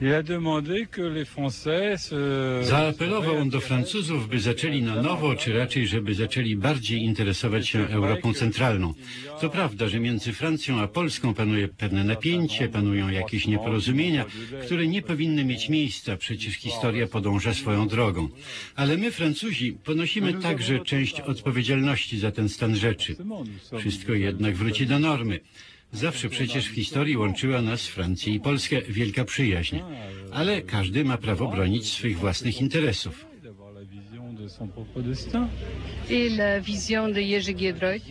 Zaapelował on do Francuzów, by zaczęli na nowo, czy raczej, żeby zaczęli bardziej interesować się Europą centralną. To prawda, że między Francją a Polską panuje pewne napięcie, panują jakieś nieporozumienia, które nie powinny mieć miejsca, przecież historia podąża swoją drogą. Ale my, Francuzi, ponosimy także część odpowiedzialności za ten stan rzeczy. Wszystko jednak wróci do normy. Zawsze przecież w historii łączyła nas, Francję i Polskę, wielka przyjaźń. Ale każdy ma prawo bronić swych własnych interesów. I la vision de Jerzy Giedroyć?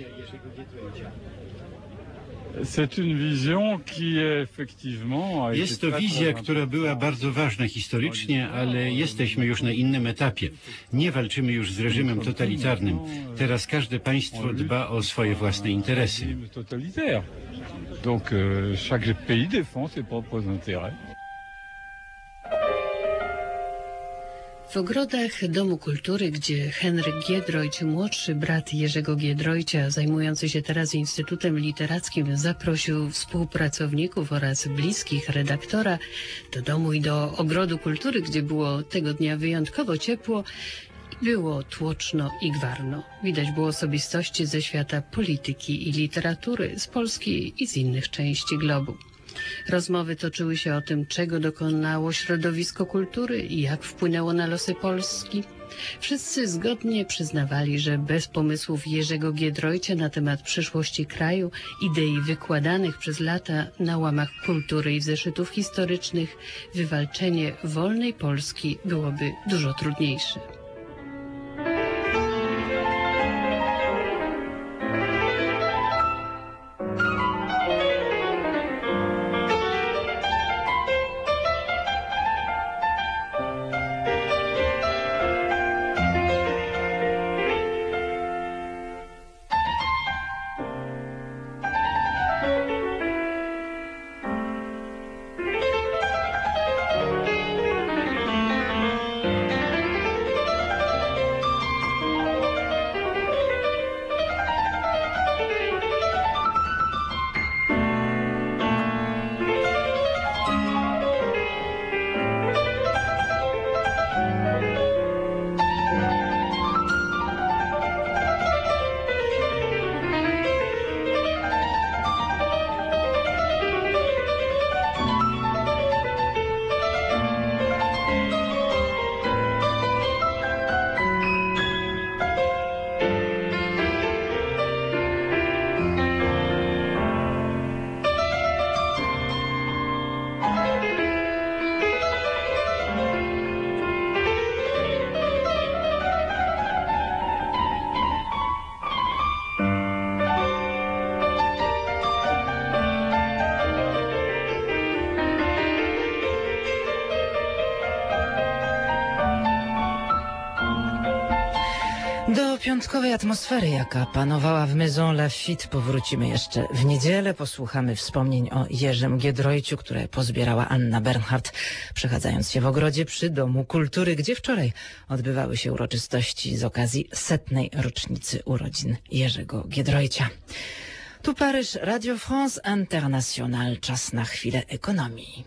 Jest to wizja, która była bardzo ważna historycznie, ale jesteśmy już na innym etapie. Nie walczymy już z reżimem totalitarnym. Teraz każde państwo dba o swoje własne interesy. Donc chaque pays défend ses propres intérêts. W ogrodach Domu Kultury, gdzie Henryk Giedroyć, młodszy brat Jerzego Giedroycia, zajmujący się teraz Instytutem Literackim, zaprosił współpracowników oraz bliskich redaktora do domu i do Ogrodu Kultury, gdzie było tego dnia wyjątkowo ciepło, było tłoczno i gwarno. Widać było osobistości ze świata polityki i literatury, z Polski i z innych części globu. Rozmowy toczyły się o tym, czego dokonało środowisko kultury i jak wpłynęło na losy Polski. Wszyscy zgodnie przyznawali, że bez pomysłów Jerzego Giedroycia na temat przyszłości kraju, idei wykładanych przez lata na łamach kultury i w zeszytów historycznych, wywalczenie wolnej Polski byłoby dużo trudniejsze. Do piątkowej atmosfery, jaka panowała w Maison Lafitte, powrócimy jeszcze w niedzielę. Posłuchamy wspomnień o Jerzym Giedroyciu, które pozbierała Anna Bernhardt, przechadzając się w ogrodzie przy Domu Kultury, gdzie wczoraj odbywały się uroczystości z okazji 100. rocznicy urodzin Jerzego Giedroycia. Tu Paryż, Radio France International. Czas na chwilę ekonomii.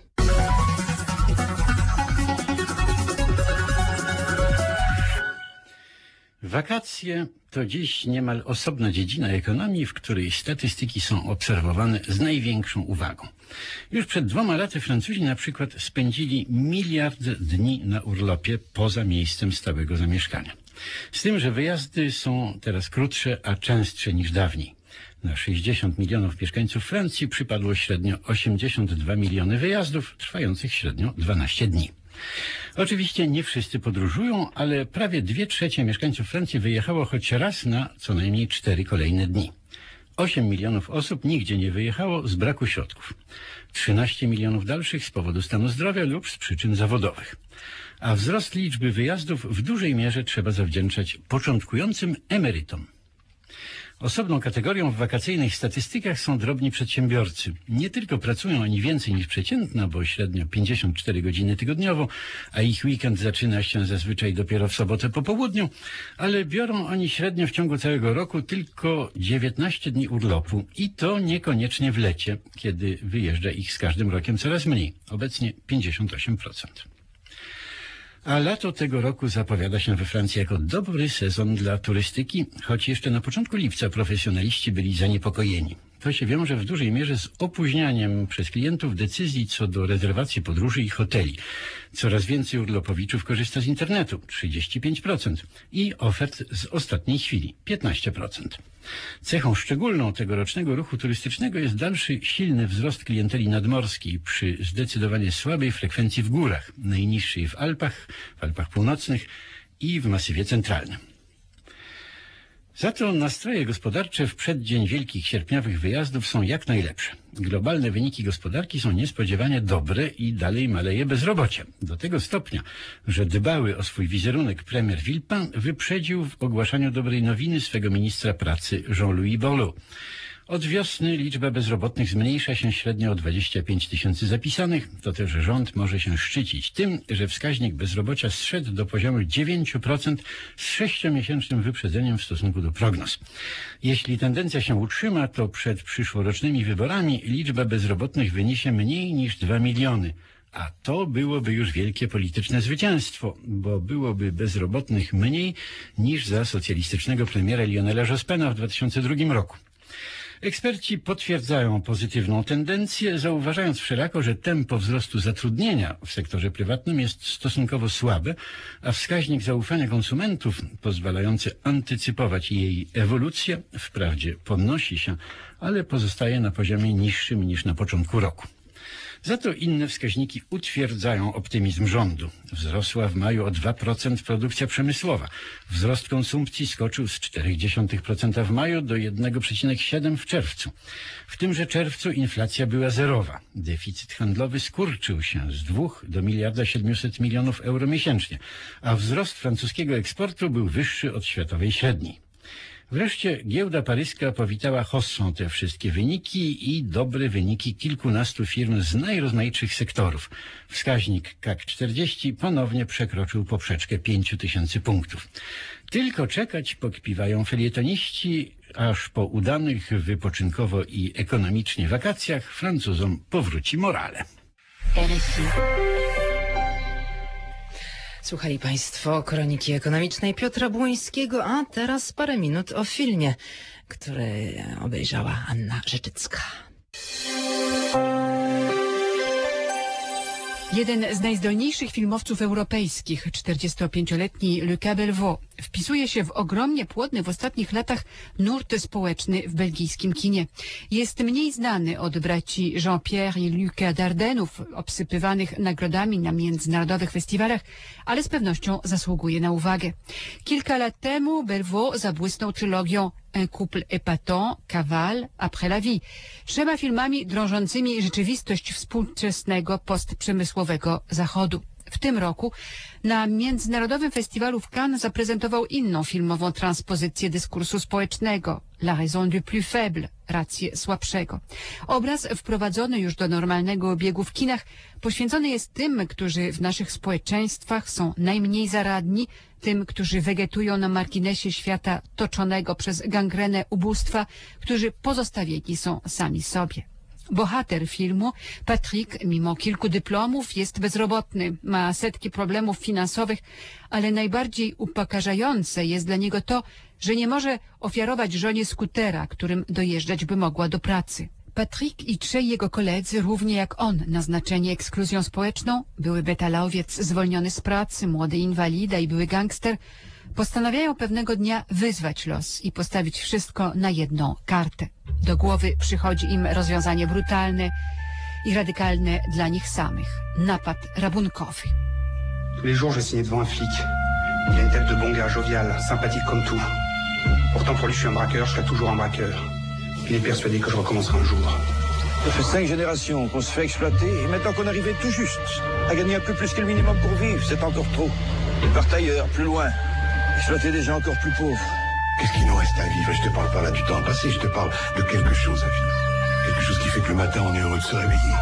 Wakacje to dziś niemal osobna dziedzina ekonomii, w której statystyki są obserwowane z największą uwagą. Już przed 2 laty Francuzi na przykład spędzili 1 miliard dni na urlopie poza miejscem stałego zamieszkania. Z tym, że wyjazdy są teraz krótsze, a częstsze niż dawniej. Na 60 milionów mieszkańców Francji przypadło średnio 82 miliony wyjazdów, trwających średnio 12 dni. Oczywiście nie wszyscy podróżują, ale prawie 2/3 mieszkańców Francji wyjechało choć raz na co najmniej 4 kolejne dni. 8 milionów osób nigdzie nie wyjechało z braku środków. 13 milionów dalszych z powodu stanu zdrowia lub z przyczyn zawodowych. A wzrost liczby wyjazdów w dużej mierze trzeba zawdzięczać początkującym emerytom. Osobną kategorią w wakacyjnych statystykach są drobni przedsiębiorcy. Nie tylko pracują oni więcej niż przeciętna, bo średnio 54 godziny tygodniowo, a ich weekend zaczyna się zazwyczaj dopiero w sobotę po południu, ale biorą oni średnio w ciągu całego roku tylko 19 dni urlopu i to niekoniecznie w lecie, kiedy wyjeżdża ich z każdym rokiem coraz mniej, obecnie 58%. A lato tego roku zapowiada się we Francji jako dobry sezon dla turystyki, choć jeszcze na początku lipca profesjonaliści byli zaniepokojeni. To się wiąże w dużej mierze z opóźnianiem przez klientów decyzji co do rezerwacji podróży i hoteli. Coraz więcej urlopowiczów korzysta z internetu, 35%, i ofert z ostatniej chwili, 15%. Cechą szczególną tegorocznego ruchu turystycznego jest dalszy silny wzrost klienteli nadmorskiej przy zdecydowanie słabej frekwencji w górach, najniższej w Alpach Północnych i w Masywie Centralnym. Za to nastroje gospodarcze w przeddzień wielkich sierpniowych wyjazdów są jak najlepsze. Globalne wyniki gospodarki są niespodziewanie dobre i dalej maleje bezrobocie. Do tego stopnia, że dbały o swój wizerunek premier Villepin wyprzedził w ogłaszaniu dobrej nowiny swego ministra pracy Jean-Louis Borloo. Od wiosny liczba bezrobotnych zmniejsza się średnio o 25 tysięcy zapisanych. To też rząd może się szczycić tym, że wskaźnik bezrobocia zszedł do poziomu 9% z 6-miesięcznym wyprzedzeniem w stosunku do prognoz. Jeśli tendencja się utrzyma, to przed przyszłorocznymi wyborami liczba bezrobotnych wyniesie mniej niż 2 miliony. A to byłoby już wielkie polityczne zwycięstwo, bo byłoby bezrobotnych mniej niż za socjalistycznego premiera Lionela Jospena w 2002 roku. Eksperci potwierdzają pozytywną tendencję, zauważając wszelako, że tempo wzrostu zatrudnienia w sektorze prywatnym jest stosunkowo słabe, a wskaźnik zaufania konsumentów pozwalający antycypować jej ewolucję wprawdzie podnosi się, ale pozostaje na poziomie niższym niż na początku roku. Za to inne wskaźniki utwierdzają optymizm rządu. Wzrosła w maju o 2% produkcja przemysłowa. Wzrost konsumpcji skoczył z 0,4% w maju do 1,7% w czerwcu. W tymże czerwcu inflacja była zerowa. Deficyt handlowy skurczył się z 2 do 1,7 miliarda euro miesięcznie, a wzrost francuskiego eksportu był wyższy od światowej średniej. Wreszcie giełda paryska powitała hossą te wszystkie wyniki i dobre wyniki kilkunastu firm z najrozmaitszych sektorów. Wskaźnik CAC 40 ponownie przekroczył poprzeczkę 5000 punktów. Tylko czekać pokpiwają felietoniści, aż po udanych wypoczynkowo i ekonomicznie wakacjach Francuzom powróci morale. RFI. Słuchali Państwo Kroniki Ekonomicznej Piotra Błońskiego, a teraz parę minut o filmie, który obejrzała Anna Rzeczycka. Jeden z najzdolniejszych filmowców europejskich, 45-letni Lucas Belvaux, wpisuje się w ogromnie płodny w ostatnich latach nurt społeczny w belgijskim kinie. Jest mniej znany od braci Jean-Pierre i Lucas Dardenów, obsypywanych nagrodami na międzynarodowych festiwalach, ale z pewnością zasługuje na uwagę. Kilka lat temu Belvaux zabłysnął trylogią Un couple épatant, Cavale, Après la vie. 3 filmami drążącymi rzeczywistość współczesnego postprzemysłowego Zachodu. W tym roku na Międzynarodowym Festiwalu w Cannes zaprezentował inną filmową transpozycję dyskursu społecznego, La raison du plus faible, rację słabszego. Obraz wprowadzony już do normalnego obiegu w kinach poświęcony jest tym, którzy w naszych społeczeństwach są najmniej zaradni, tym, którzy wegetują na marginesie świata toczonego przez gangrenę ubóstwa, którzy pozostawieni są sami sobie. Bohater filmu, Patrick, mimo kilku dyplomów, jest bezrobotny, ma setki problemów finansowych, ale najbardziej upokarzające jest dla niego to, że nie może ofiarować żonie skutera, którym dojeżdżać by mogła do pracy. Patrick i 3 jego koledzy, równie jak on, naznaczeni ekskluzją społeczną, były metalowiec zwolniony z pracy, młody inwalida i były gangster, postanawiają pewnego dnia wyzwać los i postawić wszystko na jedną kartę. Do głowy przychodzi im rozwiązanie brutalne i radykalne dla nich samych. Napad rabunkowy. Tous les jours, je signais devant un flic. Il a une tête de bon gars, jovial, sympathique comme tout. Pourtant, pour lui, je suis un braqueur, je serai toujours un braqueur. Il est persuadé que je recommencerai un jour. Ça fait 5 générations qu'on se fait exploiter et maintenant qu'on arrivait tout juste à gagner un peu plus que le minimum pour vivre, c'est encore trop. Ils partent ailleurs, plus loin, exploiter des gens encore plus pauvres. Qu'est-ce qu'il nous reste à vivre? Je te parle pas là du temps passé, je te parle de quelque chose à vivre. Quelque chose qui fait que le matin, on est heureux de se réveiller.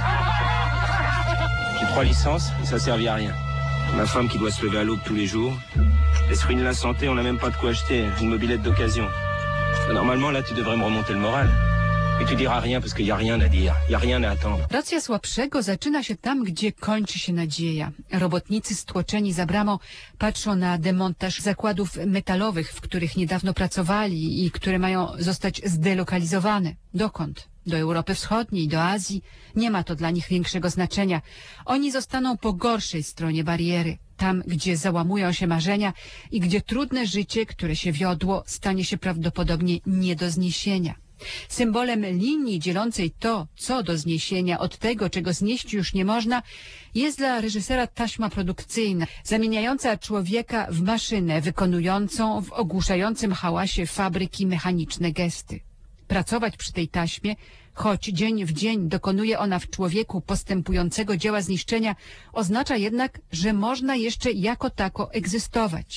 J'ai 3 licences et ça servait à rien. Ma femme qui doit se lever à l'aube tous les jours. Les fruits de la santé, on n'a même pas de quoi acheter une mobilette d'occasion. Normalement, là, tu devrais me remonter le moral. I tu diras rien, parce qu'il n'y a rien à dire. Il n'y a rien à attendre. Racja słabszego zaczyna się tam, gdzie kończy się nadzieja. Robotnicy stłoczeni za bramą patrzą na demontaż zakładów metalowych, w których niedawno pracowali i które mają zostać zdelokalizowane. Dokąd? Do Europy Wschodniej, do Azji. Nie ma to dla nich większego znaczenia. Oni zostaną po gorszej stronie bariery. Tam, gdzie załamują się marzenia i gdzie trudne życie, które się wiodło, stanie się prawdopodobnie nie do zniesienia. Symbolem linii dzielącej to, co do zniesienia, od tego, czego znieść już nie można, jest dla reżysera taśma produkcyjna, zamieniająca człowieka w maszynę, wykonującą w ogłuszającym hałasie fabryki mechaniczne gesty. Pracować przy tej taśmie, choć dzień w dzień dokonuje ona w człowieku postępującego dzieła zniszczenia, oznacza jednak, że można jeszcze jako tako egzystować.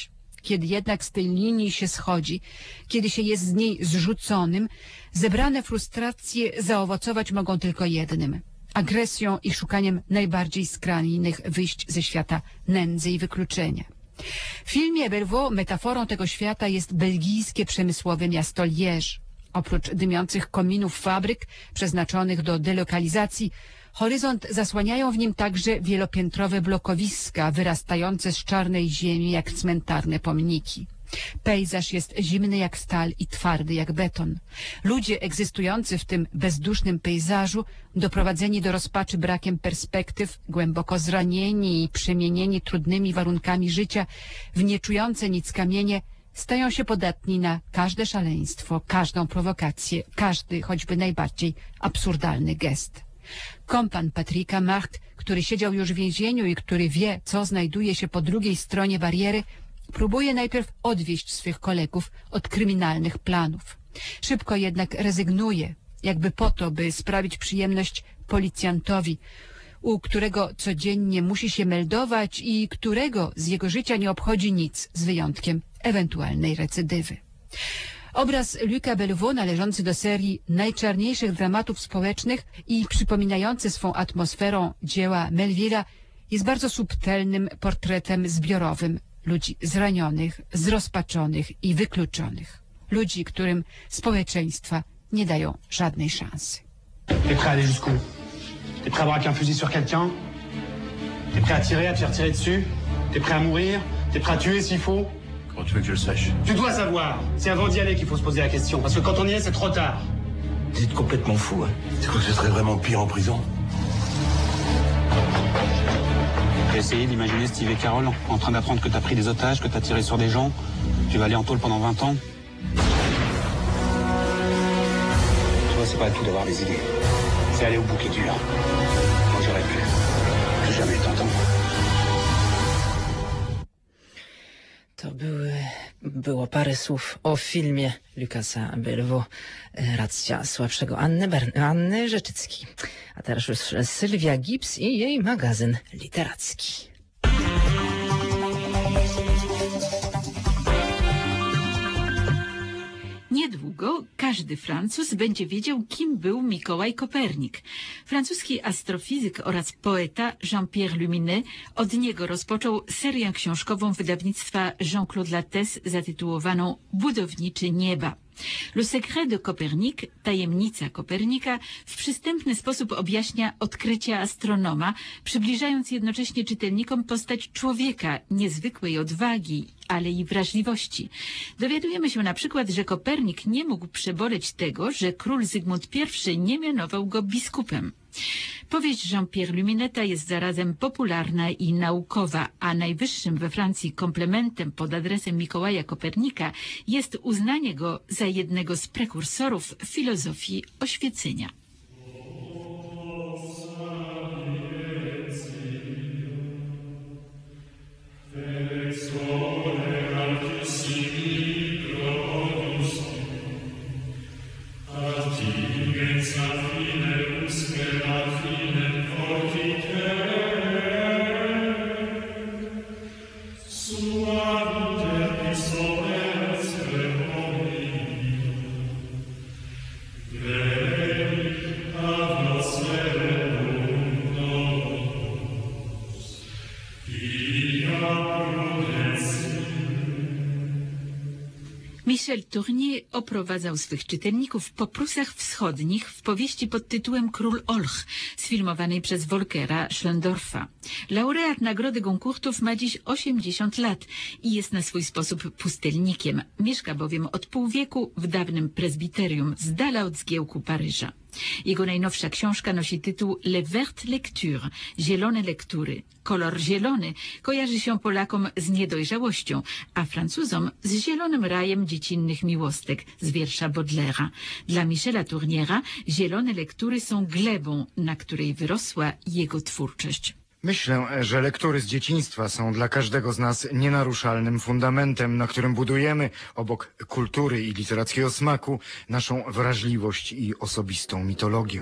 kiedy jednak z tej linii się schodzi, kiedy się jest z niej zrzuconym, zebrane frustracje zaowocować mogą tylko jednym: agresją i szukaniem najbardziej skrajnych wyjść ze świata nędzy i wykluczenia. W filmie Belvaux metaforą tego świata jest belgijskie przemysłowe miasto Liège. Oprócz dymiących kominów fabryk przeznaczonych do delokalizacji, horyzont zasłaniają w nim także wielopiętrowe blokowiska wyrastające z czarnej ziemi jak cmentarne pomniki. Pejzaż jest zimny jak stal i twardy jak beton. Ludzie egzystujący w tym bezdusznym pejzażu, doprowadzeni do rozpaczy brakiem perspektyw, głęboko zranieni i przemienieni trudnymi warunkami życia w nieczujące nic kamienie, stają się podatni na każde szaleństwo, każdą prowokację, każdy choćby najbardziej absurdalny gest. Kompan Patricka, Marc, który siedział już w więzieniu i który wie, co znajduje się po drugiej stronie bariery, próbuje najpierw odwieść swych kolegów od kryminalnych planów. Szybko jednak rezygnuje, jakby po to, by sprawić przyjemność policjantowi, u którego codziennie musi się meldować i którego z jego życia nie obchodzi nic, z wyjątkiem ewentualnej recydywy. Obraz Luca Belvaux, należący do serii najczarniejszych dramatów społecznych i przypominający swą atmosferą dzieła Melville'a, jest bardzo subtelnym portretem zbiorowym ludzi zranionych, zrozpaczonych i wykluczonych. Ludzi, którym społeczeństwa nie dają żadnej szansy. T'es prêt à aller jusqu'où? T'es prêt à braquer un fusil sur quelqu'un? T'es prêt à tirer, à te faire tirer dessus? T'es prêt à mourir? T'es prêt à tuer s'il faut? Comment tu veux que je le sache? Tu dois savoir. C'est avant d'y aller qu'il faut se poser la question. Parce que quand on y est, c'est trop tard. Vous êtes complètement fou, hein. Tu crois que ce serait vraiment pire en prison? J'ai essayé d'imaginer Steve et Carol en train d'apprendre que t'as pris des otages, que t'as tiré sur des gens. Tu vas aller en tôle pendant 20 ans. Tu vois, c'est pas à tout d'avoir des idées. C'est aller au bout qui est dur. Moi, j'aurais pu. Plus jamais t'entendre. To było parę słów o filmie Lucasa Belvaux, racja słabszego Anny Rzeczycki. A teraz już Sylwia Gibbs i jej magazyn literacki. Niedługo każdy Francuz będzie wiedział, kim był Mikołaj Kopernik. Francuski astrofizyk oraz poeta Jean-Pierre Luminet od niego rozpoczął serię książkową wydawnictwa Jean-Claude Lattès zatytułowaną Budowniczy nieba. Le secret de Copernic, tajemnica Kopernika, w przystępny sposób objaśnia odkrycia astronoma, przybliżając jednocześnie czytelnikom postać człowieka niezwykłej odwagi, ale i wrażliwości. Dowiadujemy się na przykład, że Kopernik nie mógł przeboleć tego, że król Zygmunt I nie mianował go biskupem. Powieść Jean-Pierre Lumineta jest zarazem popularna i naukowa, a najwyższym we Francji komplementem pod adresem Mikołaja Kopernika jest uznanie go za jednego z prekursorów filozofii oświecenia. Michel Tournier oprowadzał swych czytelników po Prusach Wschodnich w powieści pod tytułem Król Olch, sfilmowanej przez Volkera Schlendorfa. Laureat Nagrody Goncourtów ma dziś 80 lat i jest na swój sposób pustelnikiem. Mieszka bowiem od pół wieku w dawnym prezbiterium z dala od zgiełku Paryża. Jego najnowsza książka nosi tytuł Les Vertes Lectures, zielone lektury. Kolor zielony kojarzy się Polakom z niedojrzałością, a Francuzom z zielonym rajem dziecinnych miłostek z wiersza Baudelaire'a. Dla Michela Tourniera zielone lektury są glebą, na której wyrosła jego twórczość. Myślę, że lektury z dzieciństwa są dla każdego z nas nienaruszalnym fundamentem, na którym budujemy, obok kultury i literackiego smaku, naszą wrażliwość i osobistą mitologię.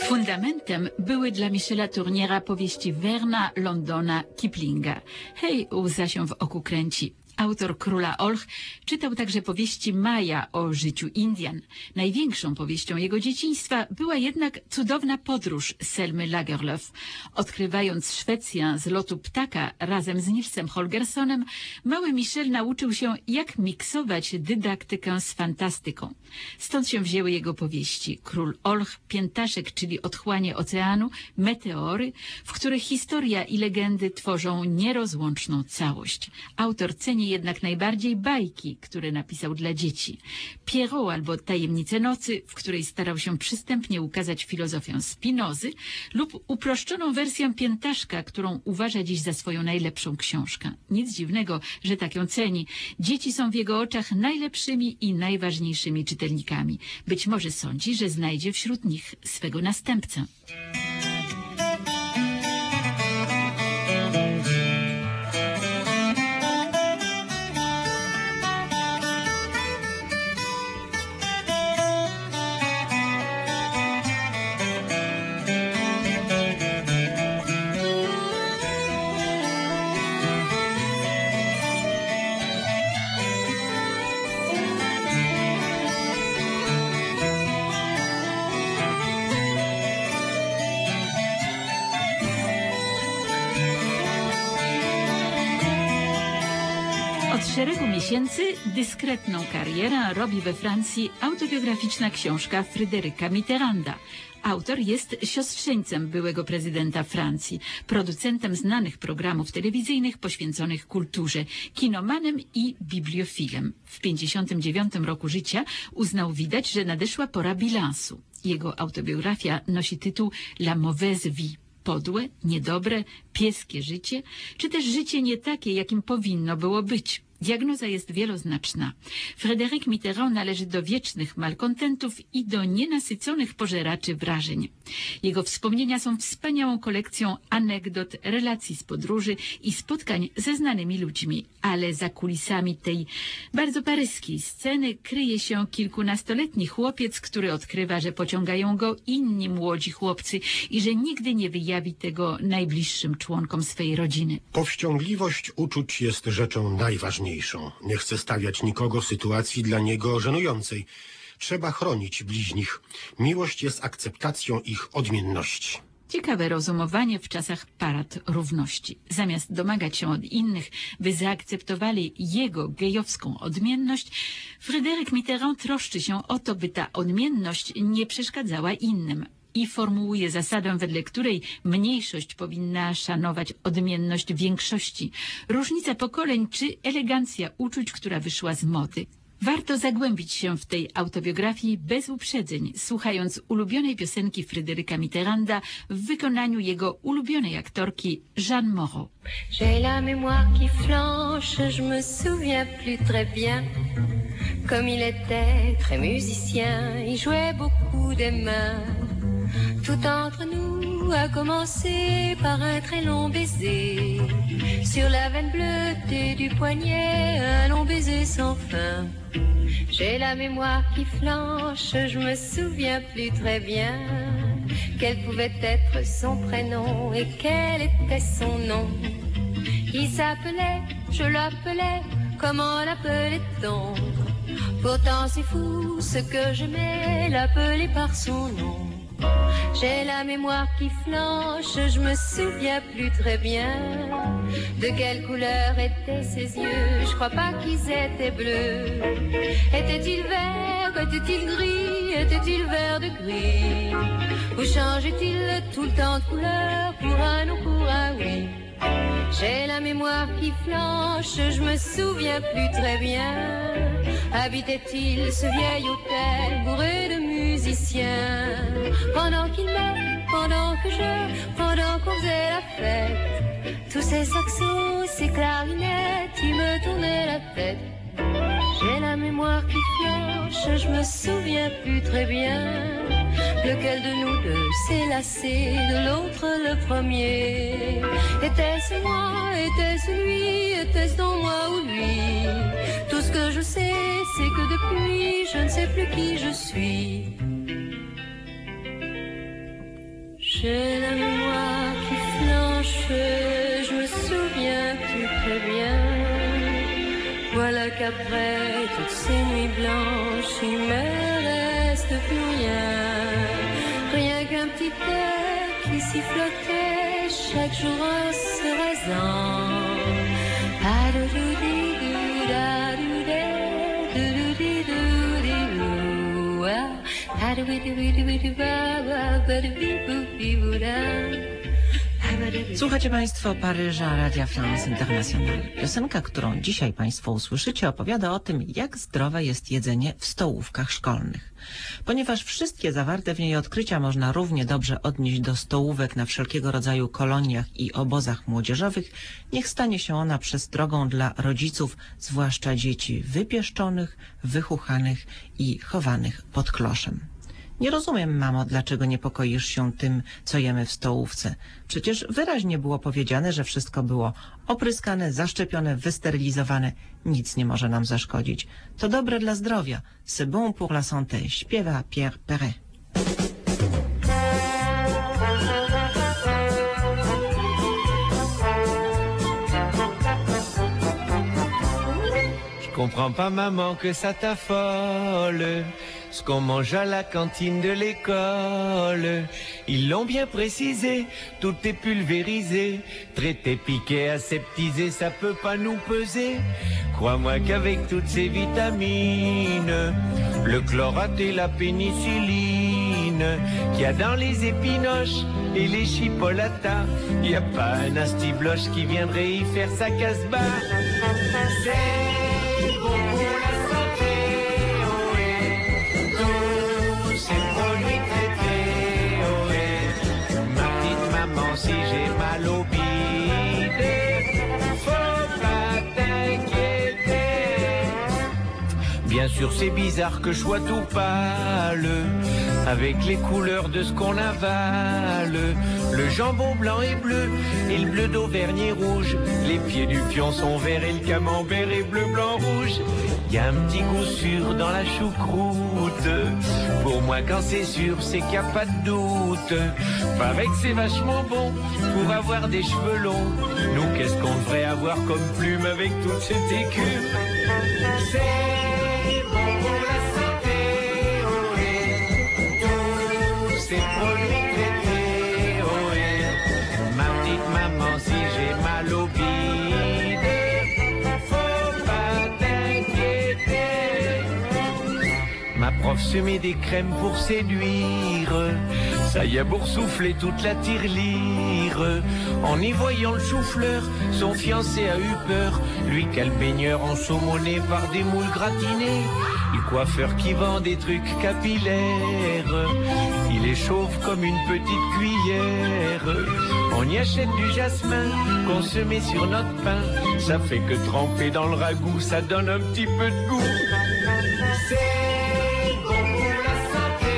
Fundamentem były dla Michela Tourniera powieści Verna, Londona, Kiplinga. Hej, łza się w oku kręci. Autor Króla Olch czytał także powieści Maja o życiu Indian. Największą powieścią jego dzieciństwa była jednak cudowna podróż Selmy Lagerlöf. Odkrywając Szwecję z lotu ptaka razem z Nilsem Holgerssonem, mały Michel nauczył się, jak miksować dydaktykę z fantastyką. Stąd się wzięły jego powieści Król Olch, Piętaszek, czyli Otchłanie Oceanu, Meteory, w których historia i legendy tworzą nierozłączną całość. Autor ceni jednak najbardziej bajki, które napisał dla dzieci. Pierrot albo Tajemnice nocy, w której starał się przystępnie ukazać filozofię Spinozy, lub uproszczoną wersję Piętaszka, którą uważa dziś za swoją najlepszą książkę. Nic dziwnego, że tak ją ceni. Dzieci są w jego oczach najlepszymi i najważniejszymi czytelnikami. Być może sądzi, że znajdzie wśród nich swego następcę. Od szeregu miesięcy dyskretną karierę robi we Francji autobiograficzna książka Fryderyka Mitterranda. Autor jest siostrzeńcem byłego prezydenta Francji, producentem znanych programów telewizyjnych poświęconych kulturze, kinomanem i bibliofilem. W 59 roku życia uznał widać, że nadeszła pora bilansu. Jego autobiografia nosi tytuł La mauvaise vie. Podłe, niedobre, pieskie życie, czy też życie nie takie, jakim powinno było być. Diagnoza jest wieloznaczna. Frédéric Mitterrand należy do wiecznych malkontentów i do nienasyconych pożeraczy wrażeń. Jego wspomnienia są wspaniałą kolekcją anegdot, relacji z podróży i spotkań ze znanymi ludźmi. Ale za kulisami tej bardzo paryskiej sceny kryje się kilkunastoletni chłopiec, który odkrywa, że pociągają go inni młodzi chłopcy i że nigdy nie wyjawi tego najbliższym członkom swej rodziny. Powściągliwość uczuć jest rzeczą najważniejszą. Nie chce stawiać nikogo w sytuacji dla niego żenującej. Trzeba chronić bliźnich. Miłość jest akceptacją ich odmienności. Ciekawe rozumowanie w czasach parad równości. Zamiast domagać się od innych, by zaakceptowali jego gejowską odmienność, Frédéric Mitterrand troszczy się o to, by ta odmienność nie przeszkadzała innym. I formułuje zasadę, wedle której mniejszość powinna szanować odmienność większości. Różnica pokoleń czy elegancja uczuć, która wyszła z mody. Warto zagłębić się w tej autobiografii bez uprzedzeń, słuchając ulubionej piosenki Fryderyka Mitterranda w wykonaniu jego ulubionej aktorki Jeanne Moreau. J'ai la mémoire qui flanche, je me souviens plus très bien. Comme il était très musicien, il jouait beaucoup des mains. Tout entre nous a commencé par un très long baiser. Sur la veine bleutée du poignet, un long baiser sans fin. J'ai la mémoire qui flanche, je me souviens plus très bien. Quel pouvait être son prénom et quel était son nom. Il s'appelait, je l'appelais, comment l'appelait-on? Pourtant c'est fou ce que j'aimais, l'appeler par son nom. J'ai la mémoire qui flanche, je me souviens plus très bien. De quelle couleur étaient ses yeux, je crois pas qu'ils étaient bleus. Était-il vert, était-il gris, était-il vert de gris? Ou changeait-il tout le temps de couleur pour un non, pour un oui? J'ai la mémoire qui flanche, je me souviens plus très bien. Habitait-il ce vieil hôtel bourré de musiciens? Pendant qu'il m'aimait, pendant qu'on faisait la fête, tous ces saxos, ces clarinettes, ils me tournaient la tête. J'ai la mémoire qui flanche, je me souviens plus très bien. Lequel de nous deux s'est lassé de l'autre le premier? Était-ce moi, était-ce lui, était-ce donc moi ou lui? Tout ce que je sais, c'est que depuis, je ne sais plus qui je suis. J'ai la mémoire qui flanche, je me souviens plus très bien. Voilà qu'après toutes ces nuits blanches, il me reste plus rien. Rien qu'un petit air qui sifflotait chaque jour en se rasant. Słuchacie Państwo Paryża Radia France International. Piosenka, którą dzisiaj Państwo usłyszycie, opowiada o tym, jak zdrowe jest jedzenie w stołówkach szkolnych. Ponieważ wszystkie zawarte w niej odkrycia można równie dobrze odnieść do stołówek na wszelkiego rodzaju koloniach i obozach młodzieżowych, niech stanie się ona przestrogą dla rodziców, zwłaszcza dzieci wypieszczonych, wychuchanych i chowanych pod kloszem. Nie rozumiem, mamo, dlaczego niepokoisz się tym, co jemy w stołówce. Przecież wyraźnie było powiedziane, że wszystko było opryskane, zaszczepione, wysterylizowane. Nic nie może nam zaszkodzić. To dobre dla zdrowia. C'est bon pour la santé, śpiewa Pierre Perret. Je comprends pas, maman, que ça t'affole. Ce qu'on mange à la cantine de l'école, ils l'ont bien précisé, tout est pulvérisé, traité, piqué, aseptisé, ça peut pas nous peser. Crois-moi qu'avec toutes ces vitamines, le chlorate et la pénicilline, qu'il y a dans les épinoches et les chipolatas, y a pas un astibloche qui viendrait y faire sa casse-barre. C'est bon pour la santé, ces produits traités, ma petite maman, si j'ai mal au bide, faut pas t'inquiéter. Bien sûr c'est bizarre que je sois tout pâle, avec les couleurs de ce qu'on avale, le jambon blanc et bleu, et le bleu d'Auvergne est rouge, les pieds du pion sont verts et le camembert est bleu, blanc, rouge. Y a un petit goût sûr dans la choucroute, pour moi quand c'est sûr c'est qu'il n'y a pas de doute. Paraît que c'est vachement bon pour avoir des cheveux longs, nous qu'est-ce qu'on devrait avoir comme plume avec toute cette écume. C'est bon pour la santé, tous ces produits traités, ma petite maman, si j'ai mal au bide, faut pas t'inquiéter. Ma prof se met des crèmes pour séduire, ça y est pour souffler toute la tirelire. En y voyant le chou-fleur, son fiancé a eu peur, lui quel baigneur ensaumonné par des moules gratinées. Le coiffeur qui vend des trucs capillaires, il est chauve comme une petite cuillère. On y achète du jasmin qu'on se met sur notre pain, ça fait que tremper dans le ragoût, ça donne un petit peu de goût. C'est bon pour la santé,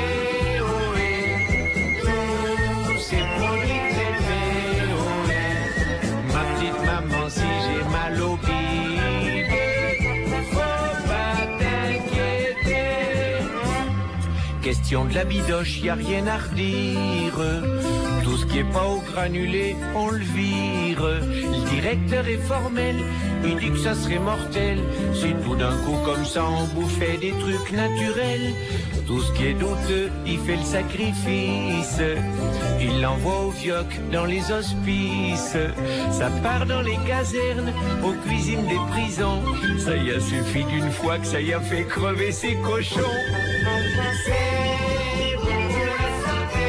tous ces produits traités, ma petite maman, si j'ai mal au bide, faut pas t'inquiéter. Question de la bidoche, y a rien à redire, tout ce qui est pas au granulé, on le vire. Le directeur est formel, il dit que ça serait mortel si tout d'un coup comme ça on bouffait des trucs naturels. Tout ce qui est douteux, il fait le sacrifice, il l'envoie au fioc dans les hospices. Ça part dans les casernes, aux cuisines des prisons, ça y a suffi d'une fois que ça y a fait crever ces cochons. C'est bon pour la santé,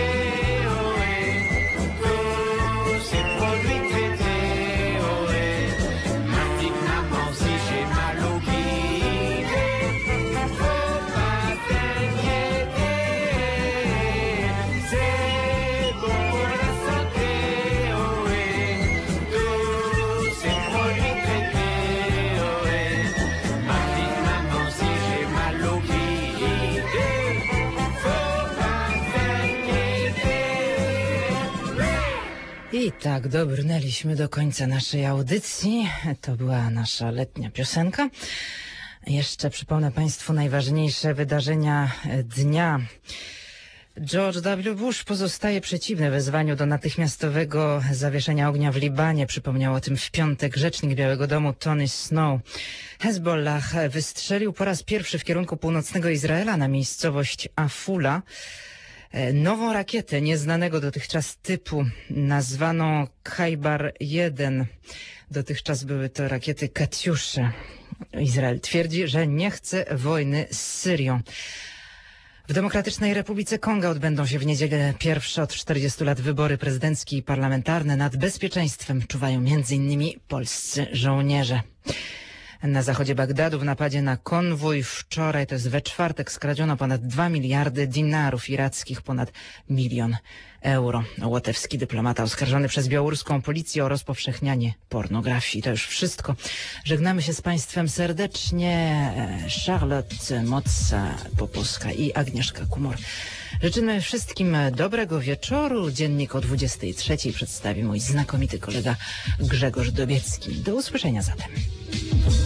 tous ces produits traités, ma petite maman, si j'ai mal au bide, faut pas t'inquiéter. C'est bon pour la santé, tous ces produits traités, ma petite maman, si j'ai mal au bide, faut pas t'inquiéter. I tak dobrnęliśmy do końca naszej audycji. To była nasza letnia piosenka. Jeszcze przypomnę Państwu najważniejsze wydarzenia dnia. George W. Bush pozostaje przeciwny wezwaniu do natychmiastowego zawieszenia ognia w Libanie. Przypomniał o tym w piątek rzecznik Białego Domu Tony Snow. Hezbollah wystrzelił po raz pierwszy w kierunku północnego Izraela na miejscowość Afula nową rakietę nieznanego dotychczas typu, nazwaną Khaybar-1. Dotychczas były to rakiety Katiusze. Izrael twierdzi, że nie chce wojny z Syrią. W Demokratycznej Republice Konga odbędą się w niedzielę pierwsze od 40 lat wybory prezydenckie i parlamentarne. Nad bezpieczeństwem czuwają m.in. polscy żołnierze. Na zachodzie Bagdadu w napadzie na konwój wczoraj, to jest we czwartek, skradziono ponad 2 miliardy dinarów irackich, ponad 1 000 000 euro. Łotewski dyplomata oskarżony przez białoruską policję o rozpowszechnianie pornografii. To już wszystko. Żegnamy się z Państwem serdecznie. Charlotte Motza-Popowska i Agnieszka Kumor. Życzymy wszystkim dobrego wieczoru. Dziennik o 23:00 przedstawi mój znakomity kolega Grzegorz Dobiecki. Do usłyszenia zatem.